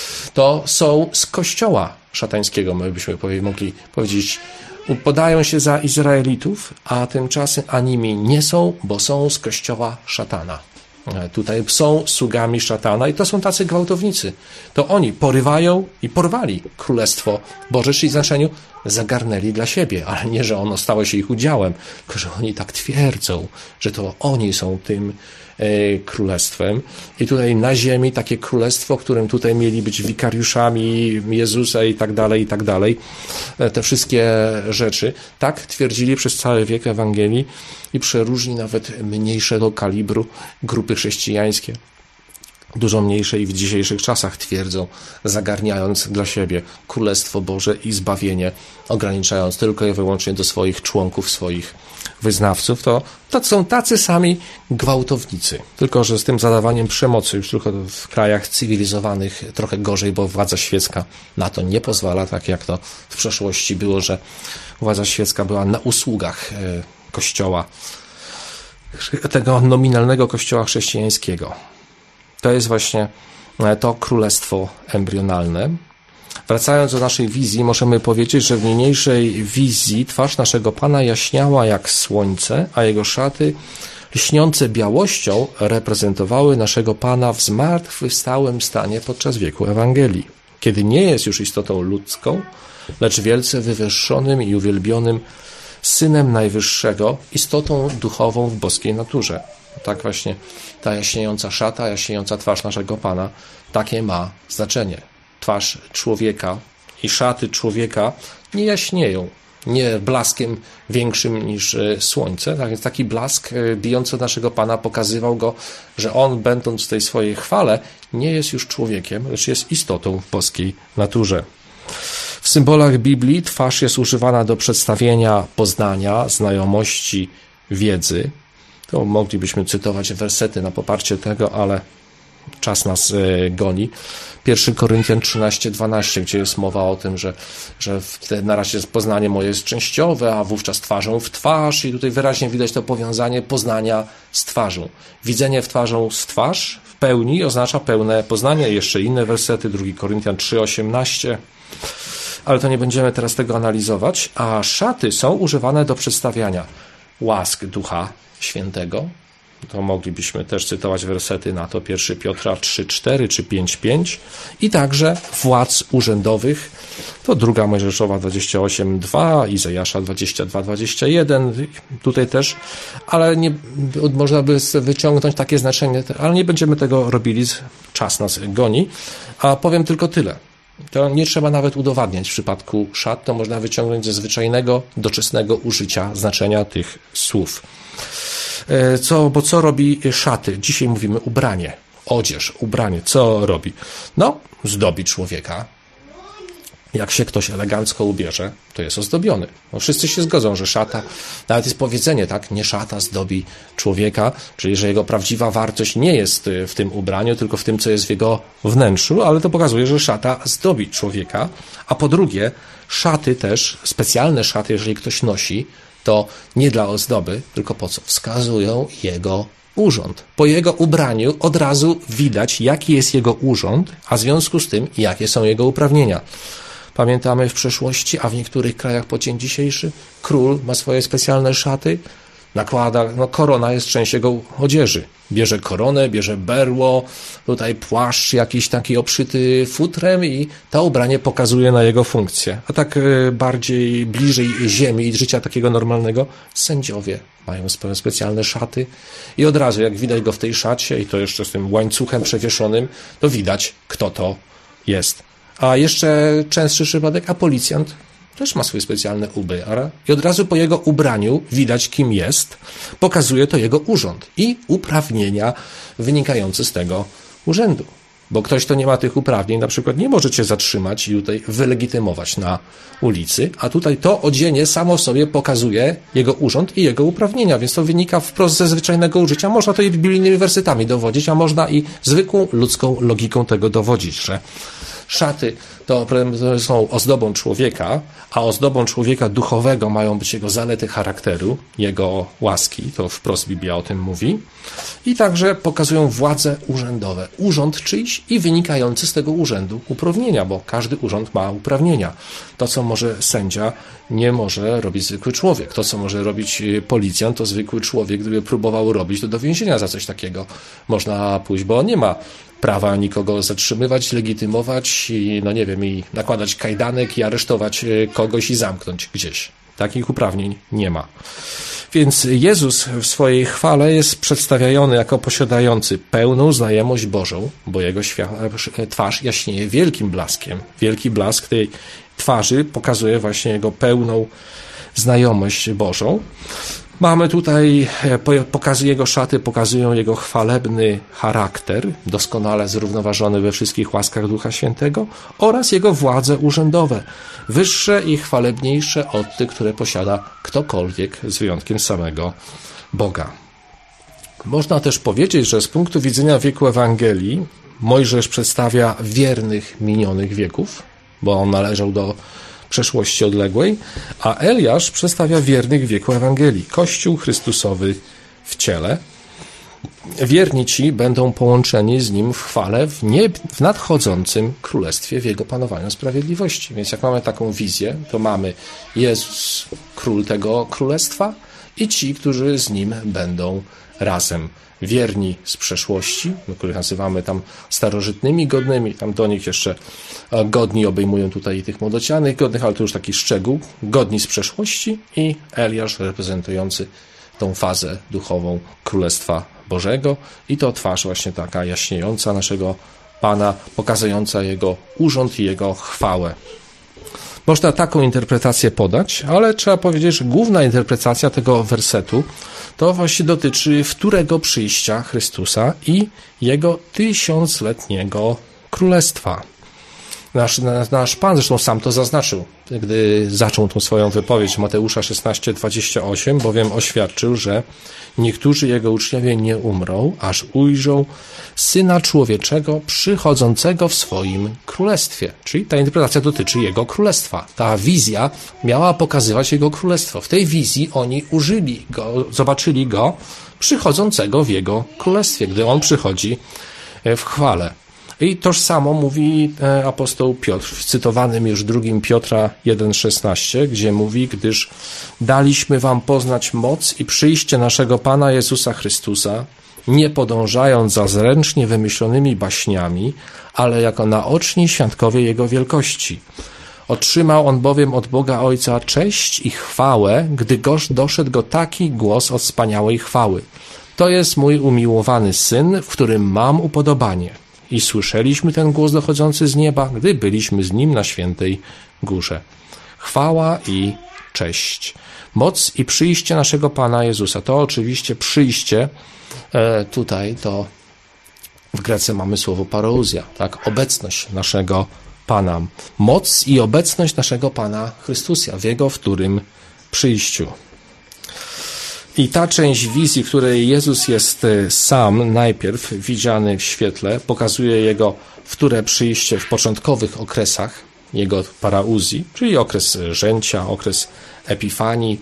To są z kościoła szatańskiego, my byśmy mogli powiedzieć. Podają się za Izraelitów, a tymczasem nimi nie są, bo są z kościoła szatana. Tutaj są sługami szatana i to są tacy gwałtownicy. To oni porywają i porwali Królestwo Boże, czyli w znaczeniu zagarnęli dla siebie, ale nie, że ono stało się ich udziałem, tylko że oni tak twierdzą, że to oni są tym królestwem. I tutaj na ziemi takie królestwo, którym tutaj mieli być wikariuszami Jezusa i tak dalej, te wszystkie rzeczy, tak twierdzili przez cały wiek Ewangelii i przeróżni nawet mniejszego kalibru grupy chrześcijańskie. Dużo mniejsze i w dzisiejszych czasach twierdzą, zagarniając dla siebie Królestwo Boże i zbawienie, ograniczając tylko i wyłącznie do swoich członków, swoich wyznawców, to są tacy sami gwałtownicy. Tylko że z tym zadawaniem przemocy już tylko w krajach cywilizowanych trochę gorzej, bo władza świecka na to nie pozwala, tak jak to w przeszłości było, że władza świecka była na usługach Kościoła, tego nominalnego Kościoła chrześcijańskiego. To jest właśnie to królestwo embrionalne. Wracając do naszej wizji, możemy powiedzieć, że w niniejszej wizji twarz naszego Pana jaśniała jak słońce, a jego szaty lśniące białością reprezentowały naszego Pana w zmartwychwstałym stanie podczas wieku Ewangelii, kiedy nie jest już istotą ludzką, lecz wielce wywyższonym i uwielbionym Synem Najwyższego, istotą duchową w boskiej naturze. Tak właśnie ta jaśniejąca szata, jaśniejąca twarz naszego Pana, takie ma znaczenie. Twarz człowieka i szaty człowieka nie jaśnieją, nie blaskiem większym niż słońce. Tak więc taki blask bijący od naszego Pana pokazywał go, że on, będąc w tej swojej chwale, nie jest już człowiekiem, lecz jest istotą w boskiej naturze. W symbolach Biblii twarz jest używana do przedstawienia poznania, znajomości, wiedzy. To moglibyśmy cytować wersety na poparcie tego, ale czas nas goni. 1 Koryntian 13:12, gdzie jest mowa o tym, że na razie poznanie moje jest częściowe, a wówczas twarzą w twarz, i tutaj wyraźnie widać to powiązanie poznania z twarzą. Widzenie w twarzą z twarz w pełni oznacza pełne poznanie. Jeszcze inne wersety, 2 Koryntian 3:18, ale to nie będziemy teraz tego analizować. A szaty są używane do przedstawiania łask Ducha Świętego. To moglibyśmy też cytować wersety na to 1 Piotra 3:4 czy 5:5 i także władz urzędowych, to 2 Mojżeszowa 28:2, Izajasza 22:21, tutaj też, ale nie, można by wyciągnąć takie znaczenie, ale nie będziemy tego robili, czas nas goni, a powiem tylko tyle. To nie trzeba nawet udowadniać w przypadku szat, to można wyciągnąć ze zwyczajnego, doczesnego użycia znaczenia tych słów. Bo co robi szaty? Dzisiaj mówimy ubranie, odzież, ubranie. Co robi? No, zdobi człowieka. Jak się ktoś elegancko ubierze, to jest ozdobiony. No, wszyscy się zgodzą, że szata, nawet jest powiedzenie, tak, nie szata zdobi człowieka, czyli że jego prawdziwa wartość nie jest w tym ubraniu, tylko w tym, co jest w jego wnętrzu, ale to pokazuje, że szata zdobi człowieka. A po drugie, szaty też, specjalne szaty, jeżeli ktoś nosi, to nie dla ozdoby, tylko po co? Wskazują jego urząd. Po jego ubraniu od razu widać, jaki jest jego urząd, a w związku z tym, jakie są jego uprawnienia. Pamiętamy w przeszłości, a w niektórych krajach po dzień dzisiejszy, król ma swoje specjalne szaty, nakłada, korona jest część jego odzieży. Bierze koronę, bierze berło, tutaj płaszcz jakiś taki obszyty futrem i to ubranie pokazuje na jego funkcję. A tak bardziej bliżej ziemi i życia takiego normalnego, sędziowie mają swoje specjalne szaty i od razu jak widać go w tej szacie i to jeszcze z tym łańcuchem przewieszonym, to widać, kto to jest. A jeszcze częstszy przypadek, a policjant też ma swój specjalny ubiór i od razu po jego ubraniu widać, kim jest, pokazuje to jego urząd i uprawnienia wynikające z tego urzędu. Bo ktoś, kto nie ma tych uprawnień, na przykład nie może cię zatrzymać i tutaj wylegitymować na ulicy, a tutaj to odzienie samo w sobie pokazuje jego urząd i jego uprawnienia, więc to wynika wprost ze zwyczajnego użycia. Można to i biblijnymi wersetami dowodzić, a można i zwykłą ludzką logiką tego dowodzić, że szaty to są ozdobą człowieka, a ozdobą człowieka duchowego mają być jego zalety charakteru, jego łaski, to wprost Biblia o tym mówi, i także pokazują władze urzędowe, urząd czyjś i wynikający z tego urzędu uprawnienia, bo każdy urząd ma uprawnienia. To, co może sędzia, nie może robić zwykły człowiek. To, co może robić policjant, to zwykły człowiek, gdyby próbował robić, to do więzienia za coś takiego można pójść, bo on nie ma prawa nikogo zatrzymywać, legitymować i, i nakładać kajdanek i aresztować kogoś i zamknąć gdzieś. Takich uprawnień nie ma. Więc Jezus w swojej chwale jest przedstawiony jako posiadający pełną znajomość Bożą, bo jego twarz jaśnieje wielkim blaskiem. Wielki blask tej twarzy pokazuje właśnie jego pełną znajomość Bożą. Mamy tutaj, jego szaty pokazują jego chwalebny charakter, doskonale zrównoważony we wszystkich łaskach Ducha Świętego, oraz jego władze urzędowe, wyższe i chwalebniejsze od tych, które posiada ktokolwiek z wyjątkiem samego Boga. Można też powiedzieć, że z punktu widzenia wieku Ewangelii Mojżesz przedstawia wiernych minionych wieków, bo on należał do przeszłości odległej, a Eliasz przedstawia wiernych wieku Ewangelii, Kościół Chrystusowy w ciele. Wierni ci będą połączeni z nim w chwale w nadchodzącym królestwie, w jego panowaniu sprawiedliwości. Więc jak mamy taką wizję, to mamy Jezus, król tego królestwa i ci, którzy z nim będą razem. Wierni z przeszłości, których nazywamy tam starożytnymi godnymi, tam do nich jeszcze godni obejmują tutaj tych młodocianych godnych, ale to już taki szczegół, godni z przeszłości i Eliasz reprezentujący tą fazę duchową Królestwa Bożego i to twarz właśnie taka jaśniejąca naszego Pana, pokazująca Jego urząd i Jego chwałę. Można taką interpretację podać, ale trzeba powiedzieć, że główna interpretacja tego wersetu to właśnie dotyczy wtórego przyjścia Chrystusa i Jego tysiącletniego królestwa. Nasz Pan zresztą sam to zaznaczył, gdy zaczął tą swoją wypowiedź Mateusza 16:28, bowiem oświadczył, że niektórzy Jego uczniowie nie umrą, aż ujrzą Syna Człowieczego przychodzącego w swoim królestwie. Czyli ta interpretacja dotyczy Jego królestwa. Ta wizja miała pokazywać Jego królestwo. W tej wizji oni użyli Go, zobaczyli Go przychodzącego w Jego królestwie, gdy On przychodzi w chwale. I toż samo mówi apostoł Piotr w cytowanym już 2 Piotra 1,16, gdzie mówi, gdyż daliśmy wam poznać moc i przyjście naszego Pana Jezusa Chrystusa, nie podążając za zręcznie wymyślonymi baśniami, ale jako naoczni świadkowie Jego wielkości. Otrzymał on bowiem od Boga Ojca cześć i chwałę, gdy doszedł go taki głos od wspaniałej chwały. To jest mój umiłowany Syn, w którym mam upodobanie. I słyszeliśmy ten głos dochodzący z nieba, gdy byliśmy z Nim na świętej górze. Chwała i cześć. Moc i przyjście naszego Pana Jezusa. To oczywiście przyjście, tutaj to w Grece mamy słowo parouzja, tak? Obecność naszego Pana. Moc i obecność naszego Pana Chrystusa w Jego wtórym przyjściu. I ta część wizji, w której Jezus jest sam najpierw widziany w świetle, pokazuje Jego wtóre przyjście w początkowych okresach Jego parauzji, czyli okres rzęcia, okres Epifanii,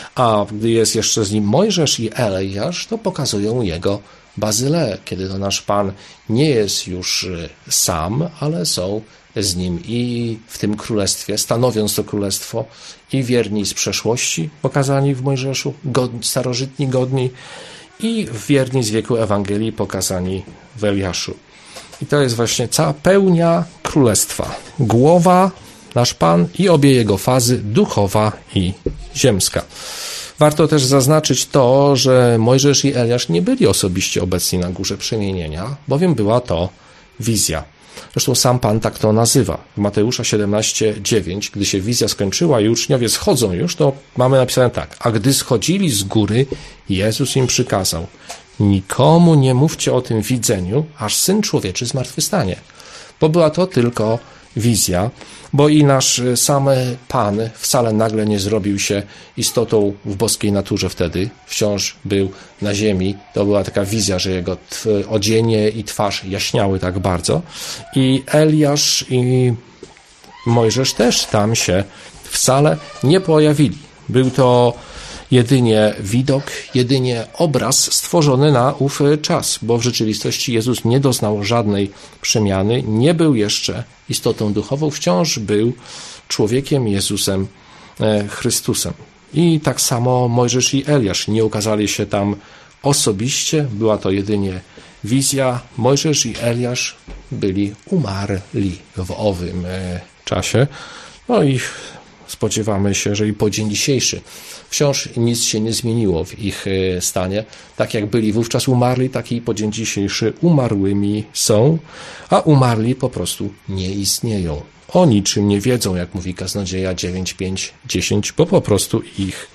a gdy jest jeszcze z nim Mojżesz i Eliasz, to pokazują Jego bazyleę, kiedy to nasz Pan nie jest już sam, ale są z Nim i w tym królestwie, stanowiąc to królestwo, i wierni z przeszłości pokazani w Mojżeszu, starożytni godni, i wierni z wieku Ewangelii pokazani w Eliaszu. I to jest właśnie cała pełnia królestwa. Głowa, nasz Pan i obie jego fazy, duchowa i ziemska. Warto też zaznaczyć to, że Mojżesz i Eliasz nie byli osobiście obecni na Górze Przemienienia, bowiem była to wizja. Zresztą sam Pan tak to nazywa. W Mateusza 17:9, gdy się wizja skończyła i uczniowie schodzą już, to mamy napisane tak. A gdy schodzili z góry, Jezus im przykazał: nikomu nie mówcie o tym widzeniu, aż Syn Człowieczy zmartwychwstanie. Bo była to tylko wizja, bo i nasz sam Pan wcale nagle nie zrobił się istotą w boskiej naturze wtedy. Wciąż był na ziemi. To była taka wizja, że jego odzienie i twarz jaśniały tak bardzo. I Eliasz i Mojżesz też tam się wcale nie pojawili. Był to jedynie widok, jedynie obraz stworzony na ów czas, bo w rzeczywistości Jezus nie doznał żadnej przemiany, nie był jeszcze istotą duchową, wciąż był człowiekiem, Jezusem Chrystusem. I tak samo Mojżesz i Eliasz nie ukazali się tam osobiście, była to jedynie wizja. Mojżesz i Eliasz byli umarli w owym czasie. No i spodziewamy się, że i po dzień dzisiejszy wciąż nic się nie zmieniło w ich stanie. Tak jak byli wówczas umarli, tak i po dzień dzisiejszy umarłymi są, a umarli po prostu nie istnieją. O niczym nie wiedzą, jak mówi Kaznodzieja 9:5-10, bo po prostu ich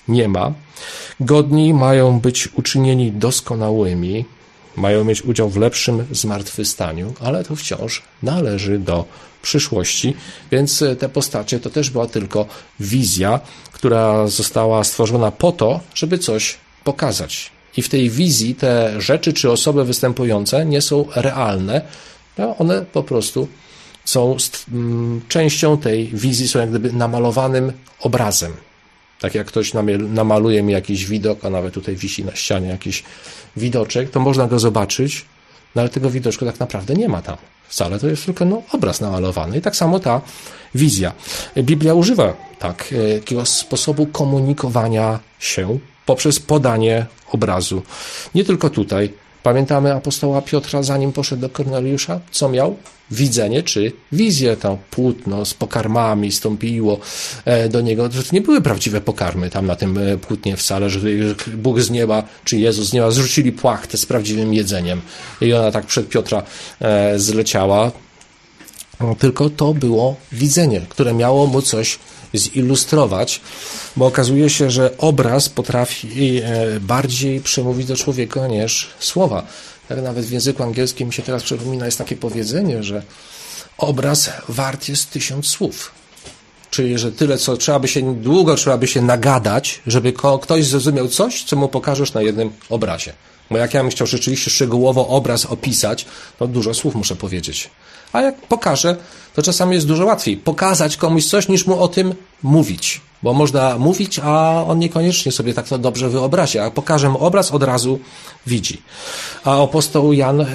nie ma. Godni mają być uczynieni doskonałymi, mają mieć udział w lepszym zmartwychwstaniu, ale to wciąż należy do przyszłości, więc te postacie to też była tylko wizja, która została stworzona po to, żeby coś pokazać. I w tej wizji te rzeczy czy osoby występujące nie są realne, no one po prostu są częścią tej wizji, są jak gdyby namalowanym obrazem. Tak jak ktoś namaluje mi jakiś widok, a nawet tutaj wisi na ścianie jakiś widoczek, to można go zobaczyć, no ale tego widoczku tak naprawdę nie ma tam. Wcale to jest tylko obraz namalowany. I tak samo ta wizja. Biblia używa takiego sposobu komunikowania się poprzez podanie obrazu. Nie tylko tutaj. Pamiętamy apostoła Piotra, zanim poszedł do Korneliusza, co miał? Widzenie czy wizję, tam płótno z pokarmami stąpiło do niego. To nie były prawdziwe pokarmy tam na tym płótnie wcale, że Bóg z nieba, czy Jezus z nieba zrzucili płachtę z prawdziwym jedzeniem i ona tak przed Piotra zleciała. Tylko to było widzenie, które miało mu coś zilustrować, bo okazuje się, że obraz potrafi bardziej przemówić do człowieka niż słowa. Tak nawet w języku angielskim mi się teraz przypomina, jest takie powiedzenie, że obraz wart jest 1000 słów. Czyli, że tyle, co długo trzeba by się nagadać, żeby ktoś zrozumiał coś, co mu pokażesz na jednym obrazie. Bo jak ja bym chciał rzeczywiście szczegółowo obraz opisać, to dużo słów muszę powiedzieć. A jak pokażę, to czasami jest dużo łatwiej pokazać komuś coś, niż mu o tym mówić. Bo można mówić, a on niekoniecznie sobie tak to dobrze wyobrazi. A pokażę mu obraz, od razu widzi. A apostoł Jan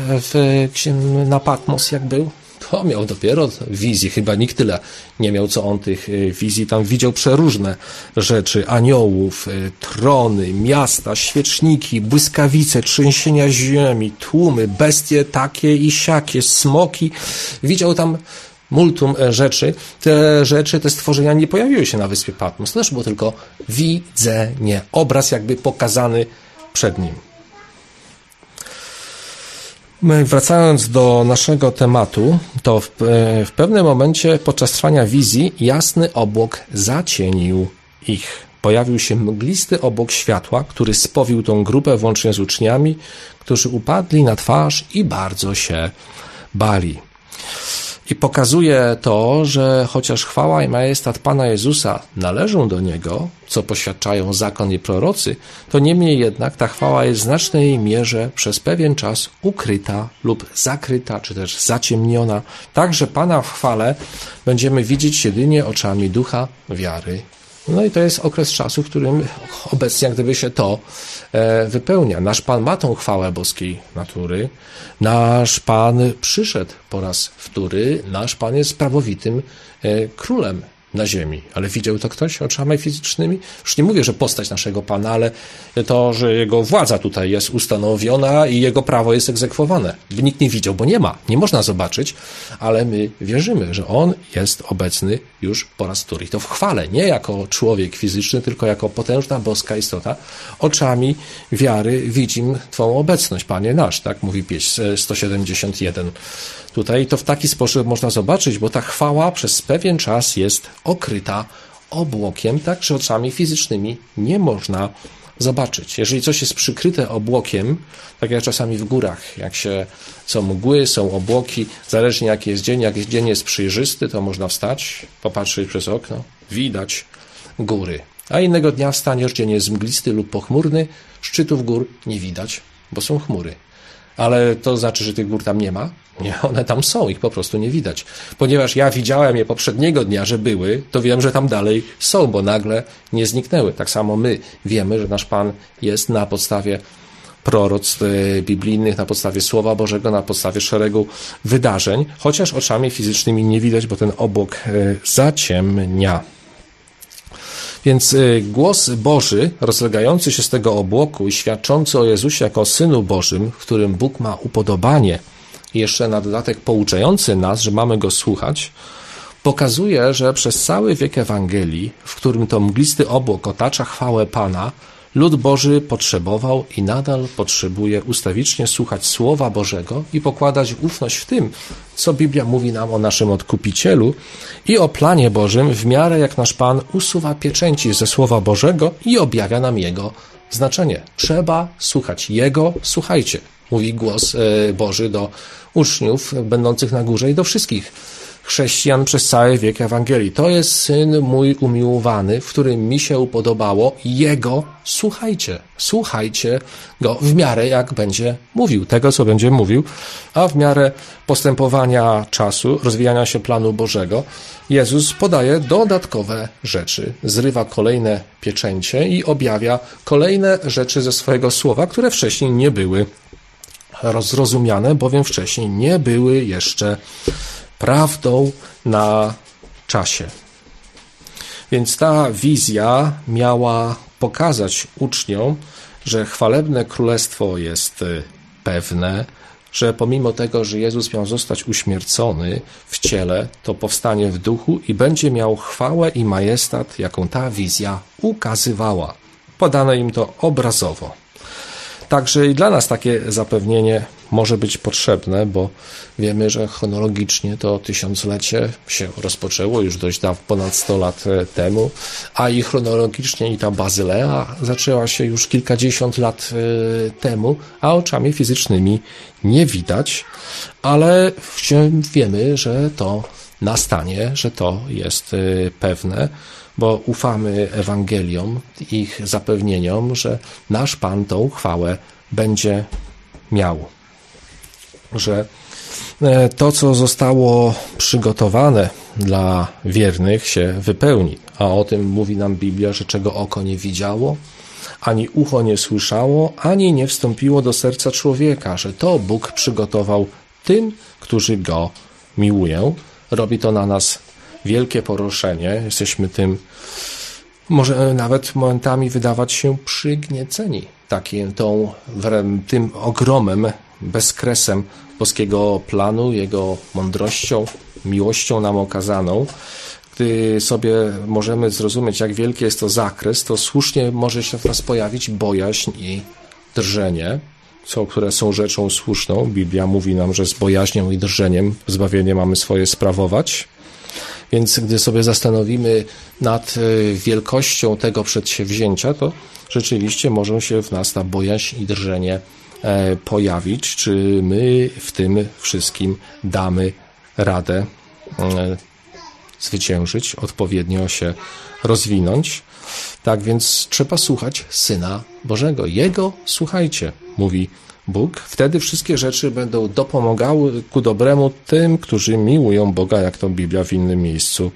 na Patmos jak był? To miał dopiero wizję. Chyba nikt tyle nie miał, co on tych wizji. Tam widział przeróżne rzeczy. Aniołów, trony, miasta, świeczniki, błyskawice, trzęsienia ziemi, tłumy, bestie takie i siakie, smoki. Widział tam multum rzeczy. Te stworzenia nie pojawiły się na wyspie Patmos. To też było tylko widzenie. Obraz jakby pokazany przed nim. Wracając do naszego tematu, to w pewnym momencie podczas trwania wizji jasny obłok zacienił ich. Pojawił się mglisty obłok światła, który spowił tą grupę włącznie z uczniami, którzy upadli na twarz i bardzo się bali. I pokazuje to, że chociaż chwała i majestat Pana Jezusa należą do Niego, co poświadczają zakon i prorocy, to niemniej jednak ta chwała jest w znacznej mierze przez pewien czas ukryta lub zakryta, czy też zaciemniona, tak, że Pana w chwale będziemy widzieć jedynie oczami ducha wiary. No i to jest okres czasu, w którym obecnie jak gdyby się to wypełnia. Nasz Pan ma tą chwałę boskiej natury. Nasz Pan przyszedł po raz wtóry. Nasz Pan jest prawowitym królem na ziemi. Ale widział to ktoś oczami fizycznymi? Już nie mówię, że postać naszego Pana, ale to, że Jego władza tutaj jest ustanowiona i Jego prawo jest egzekwowane. Nikt nie widział, bo nie można zobaczyć, ale my wierzymy, że On jest obecny już po raz wtóry. I to w chwale, nie jako człowiek fizyczny, tylko jako potężna boska istota. Oczami wiary widzimy Twą obecność, Panie nasz, tak mówi pieśń 171. Tutaj to w taki sposób można zobaczyć, bo ta chwała przez pewien czas jest okryta obłokiem, tak, że oczami fizycznymi nie można zobaczyć. Jeżeli coś jest przykryte obłokiem, tak jak czasami w górach, jak są mgły, są obłoki, zależnie jaki jest dzień, jak dzień jest przejrzysty, to można wstać, popatrzeć przez okno, widać góry. A innego dnia wstaniesz, dzień jest mglisty lub pochmurny, szczytów gór nie widać, bo są chmury. Ale to znaczy, że tych gór tam nie ma? Nie, one tam są, ich po prostu nie widać. Ponieważ ja widziałem je poprzedniego dnia, że były, to wiem, że tam dalej są, bo nagle nie zniknęły. Tak samo my wiemy, że nasz Pan jest na podstawie proroctw biblijnych, na podstawie Słowa Bożego, na podstawie szeregu wydarzeń, chociaż oczami fizycznymi nie widać, bo ten obłok zaciemnia. Więc głos Boży, rozlegający się z tego obłoku i świadczący o Jezusie jako Synu Bożym, w którym Bóg ma upodobanie i jeszcze na dodatek pouczający nas, że mamy Go słuchać, pokazuje, że przez cały wiek Ewangelii, w którym to mglisty obłok otacza chwałę Pana, Lud Boży potrzebował i nadal potrzebuje ustawicznie słuchać Słowa Bożego i pokładać ufność w tym, co Biblia mówi nam o naszym Odkupicielu i o planie Bożym w miarę jak nasz Pan usuwa pieczęci ze Słowa Bożego i objawia nam Jego znaczenie. Trzeba słuchać Jego, słuchajcie, mówi głos Boży do uczniów będących na górze i do wszystkich chrześcijan przez cały wiek Ewangelii. To jest Syn mój umiłowany, w którym mi się upodobało. Jego słuchajcie. Słuchajcie Go w miarę jak będzie mówił, tego co będzie mówił, a w miarę postępowania czasu, rozwijania się planu Bożego, Jezus podaje dodatkowe rzeczy, zrywa kolejne pieczęcie i objawia kolejne rzeczy ze swojego słowa, które wcześniej nie były zrozumiane, bowiem wcześniej nie były jeszcze prawdą na czasie. Więc ta wizja miała pokazać uczniom, że chwalebne królestwo jest pewne, że pomimo tego, że Jezus miał zostać uśmiercony w ciele, to powstanie w duchu i będzie miał chwałę i majestat, jaką ta wizja ukazywała. Podane im to obrazowo. Także i dla nas takie zapewnienie może być potrzebne, bo wiemy, że chronologicznie to tysiąclecie się rozpoczęło już dość dawno, ponad 100 lat temu, a i chronologicznie i ta Bazylea zaczęła się już kilkadziesiąt lat temu, a oczami fizycznymi nie widać, ale wiemy, że to nastanie, że to jest pewne, bo ufamy Ewangeliom, ich zapewnieniom, że nasz Pan tą chwałę będzie miał. Że to, co zostało przygotowane dla wiernych, się wypełni. A o tym mówi nam Biblia, że czego oko nie widziało, ani ucho nie słyszało, ani nie wstąpiło do serca człowieka, że to Bóg przygotował tym, którzy Go miłują. Robi to na nas wielkie poruszenie. Jesteśmy tym, może nawet momentami wydawać się przygnieceni tym ogromem, bezkresem boskiego planu, Jego mądrością, miłością nam okazaną. Gdy sobie możemy zrozumieć, jak wielki jest to zakres, to słusznie może się w nas pojawić bojaźń i drżenie, które są rzeczą słuszną. Biblia mówi nam, że z bojaźnią i drżeniem zbawienie mamy swoje sprawować. Więc gdy sobie zastanowimy nad wielkością tego przedsięwzięcia, to rzeczywiście może się w nas ta bojaźń i drżenie pojawić, czy my w tym wszystkim damy radę zwyciężyć, odpowiednio się rozwinąć. Tak więc trzeba słuchać Syna Bożego. Jego słuchajcie, mówi Bóg. Wtedy wszystkie rzeczy będą dopomagały ku dobremu tym, którzy miłują Boga, jak to Biblia w innym miejscu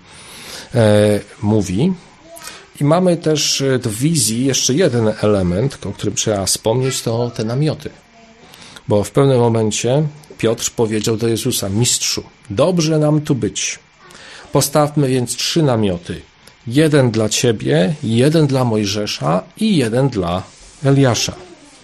mówi. I mamy też w wizji jeszcze jeden element, o którym trzeba wspomnieć, to te namioty. Bo w pewnym momencie Piotr powiedział do Jezusa: Mistrzu, dobrze nam tu być. Postawmy więc 3 namioty. 1 dla Ciebie, 1 dla Mojżesza i 1 dla Eliasza.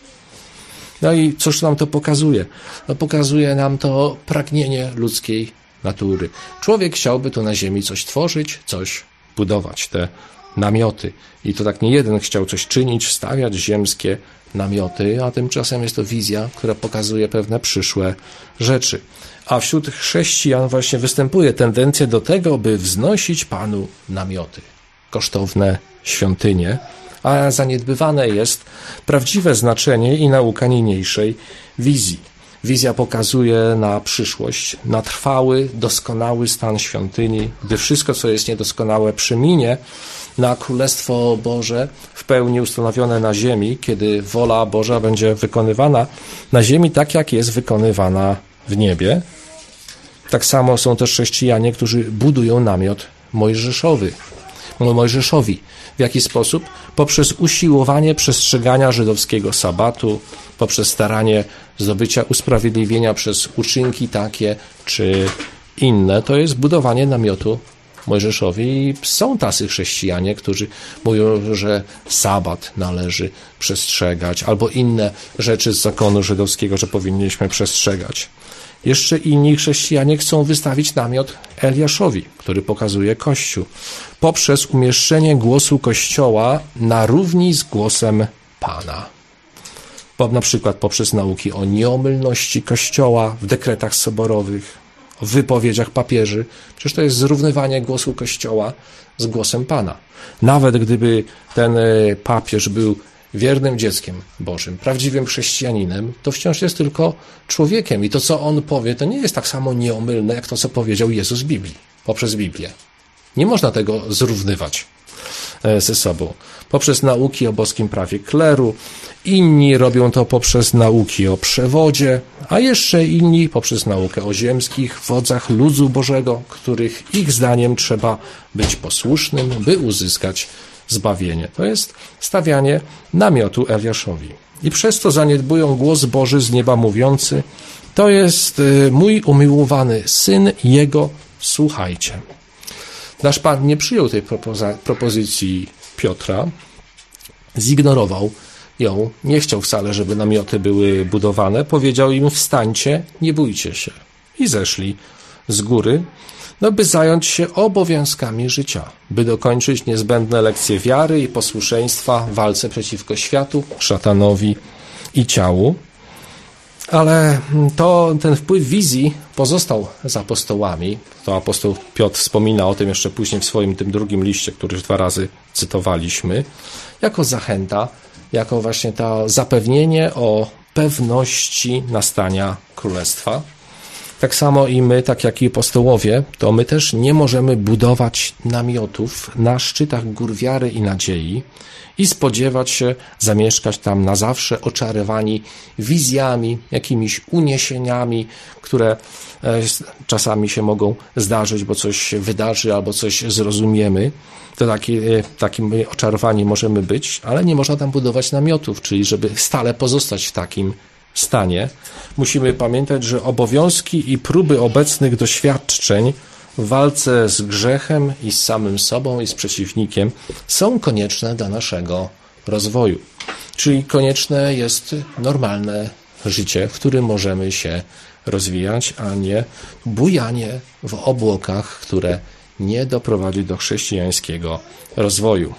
No i cóż nam to pokazuje? No pokazuje nam to pragnienie ludzkiej natury. Człowiek chciałby tu na ziemi coś tworzyć, coś budować, te namioty. I to tak nie jeden chciał coś czynić, stawiać ziemskie namioty, a tymczasem jest to wizja, która pokazuje pewne przyszłe rzeczy. A wśród chrześcijan właśnie występuje tendencja do tego, by wznosić Panu namioty, kosztowne świątynie, a zaniedbywane jest prawdziwe znaczenie i nauka niniejszej wizji. Wizja pokazuje na przyszłość, na trwały, doskonały stan świątyni, gdy wszystko, co jest niedoskonałe, przeminie, na Królestwo Boże w pełni ustanowione na ziemi, kiedy wola Boża będzie wykonywana na ziemi tak, jak jest wykonywana w niebie. Tak samo są też chrześcijanie, którzy budują namiot Mojżeszowi. W jaki sposób? Poprzez usiłowanie przestrzegania żydowskiego sabatu, poprzez staranie zdobycia usprawiedliwienia przez uczynki takie czy inne. To jest budowanie namiotu Mojżeszowi i są tacy chrześcijanie, którzy mówią, że sabat należy przestrzegać albo inne rzeczy z zakonu żydowskiego, że powinniśmy przestrzegać. Jeszcze inni chrześcijanie chcą wystawić namiot Eliaszowi, który pokazuje Kościół, poprzez umieszczenie głosu Kościoła na równi z głosem Pana. Na przykład poprzez nauki o nieomylności Kościoła w dekretach soborowych, o wypowiedziach papieży. Przecież to jest zrównywanie głosu Kościoła z głosem Pana. Nawet gdyby ten papież był wiernym dzieckiem Bożym, prawdziwym chrześcijaninem, to wciąż jest tylko człowiekiem i to, co on powie, to nie jest tak samo nieomylne, jak to, co powiedział Jezus w Biblii, poprzez Biblię. Nie można tego zrównywać ze sobą. Poprzez nauki o boskim prawie kleru, inni robią to poprzez nauki o przewodzie, a jeszcze inni poprzez naukę o ziemskich wodzach ludu Bożego, których ich zdaniem trzeba być posłusznym, by uzyskać zbawienie. To jest stawianie namiotu Eliaszowi. I przez to zaniedbują głos Boży z nieba mówiący: to jest mój umiłowany Syn, Jego słuchajcie. Nasz Pan nie przyjął tej propozycji Piotra, zignorował ją, nie chciał wcale, żeby namioty były budowane, powiedział im: wstańcie, nie bójcie się. I zeszli z góry, by zająć się obowiązkami życia, by dokończyć niezbędne lekcje wiary i posłuszeństwa w walce przeciwko światu, szatanowi i ciału. Ale ten wpływ wizji pozostał z apostołami. To apostoł Piotr wspomina o tym jeszcze później w swoim tym drugim liście, który już 2 razy cytowaliśmy, jako zachęta, jako właśnie to zapewnienie o pewności nastania Królestwa. Tak samo i my, tak jak i apostołowie, to my też nie możemy budować namiotów na szczytach gór wiary i nadziei i spodziewać się zamieszkać tam na zawsze oczarowani wizjami, jakimiś uniesieniami, które czasami się mogą zdarzyć, bo coś się wydarzy albo coś zrozumiemy. To takim oczarowani możemy być, ale nie można tam budować namiotów, czyli żeby stale pozostać w takim stanie. Musimy pamiętać, że obowiązki i próby obecnych doświadczeń w walce z grzechem i z samym sobą i z przeciwnikiem są konieczne dla naszego rozwoju. Czyli konieczne jest normalne życie, w którym możemy się rozwijać, a nie bujanie w obłokach, które nie doprowadzi do chrześcijańskiego rozwoju.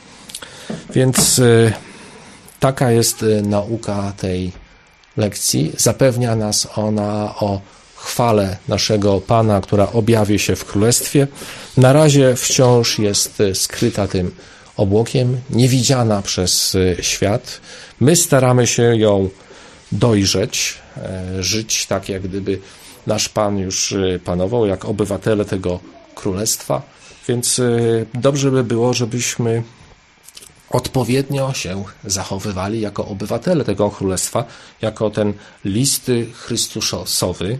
Więc taka jest nauka tej lekcji. Zapewnia nas ona o chwale naszego Pana, która objawi się w Królestwie. Na razie wciąż jest skryta tym obłokiem, niewidziana przez świat. My staramy się ją dojrzeć, żyć tak, jak gdyby nasz Pan już panował, jak obywatele tego Królestwa. Więc dobrze by było, żebyśmy odpowiednio się zachowywali jako obywatele tego Królestwa, jako ten list Chrystusowy,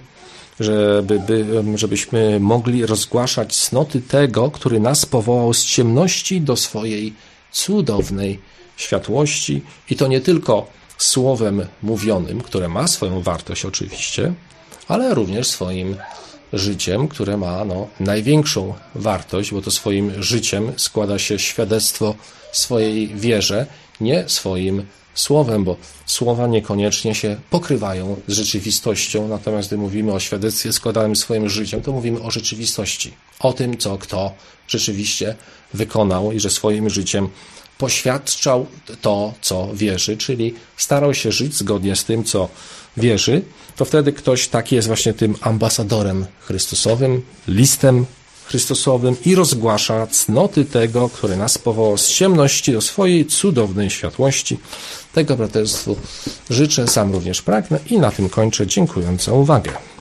żebyśmy mogli rozgłaszać cnoty tego, który nas powołał z ciemności do swojej cudownej światłości. I to nie tylko słowem mówionym, które ma swoją wartość oczywiście, ale również swoim życiem, które ma największą wartość, bo to swoim życiem składa się świadectwo swojej wierze, nie swoim słowem, bo słowa niekoniecznie się pokrywają z rzeczywistością, natomiast gdy mówimy o świadectwie składanym swoim życiem, to mówimy o rzeczywistości, o tym, co kto rzeczywiście wykonał i że swoim życiem poświadczał to, co wierzy, czyli starał się żyć zgodnie z tym, co wierzy, to wtedy ktoś taki jest właśnie tym ambasadorem Chrystusowym, listem Chrystusowym i rozgłasza cnoty tego, który nas powołał z ciemności do swojej cudownej światłości. Tego braterstwu życzę, sam również pragnę i na tym kończę, dziękując za uwagę.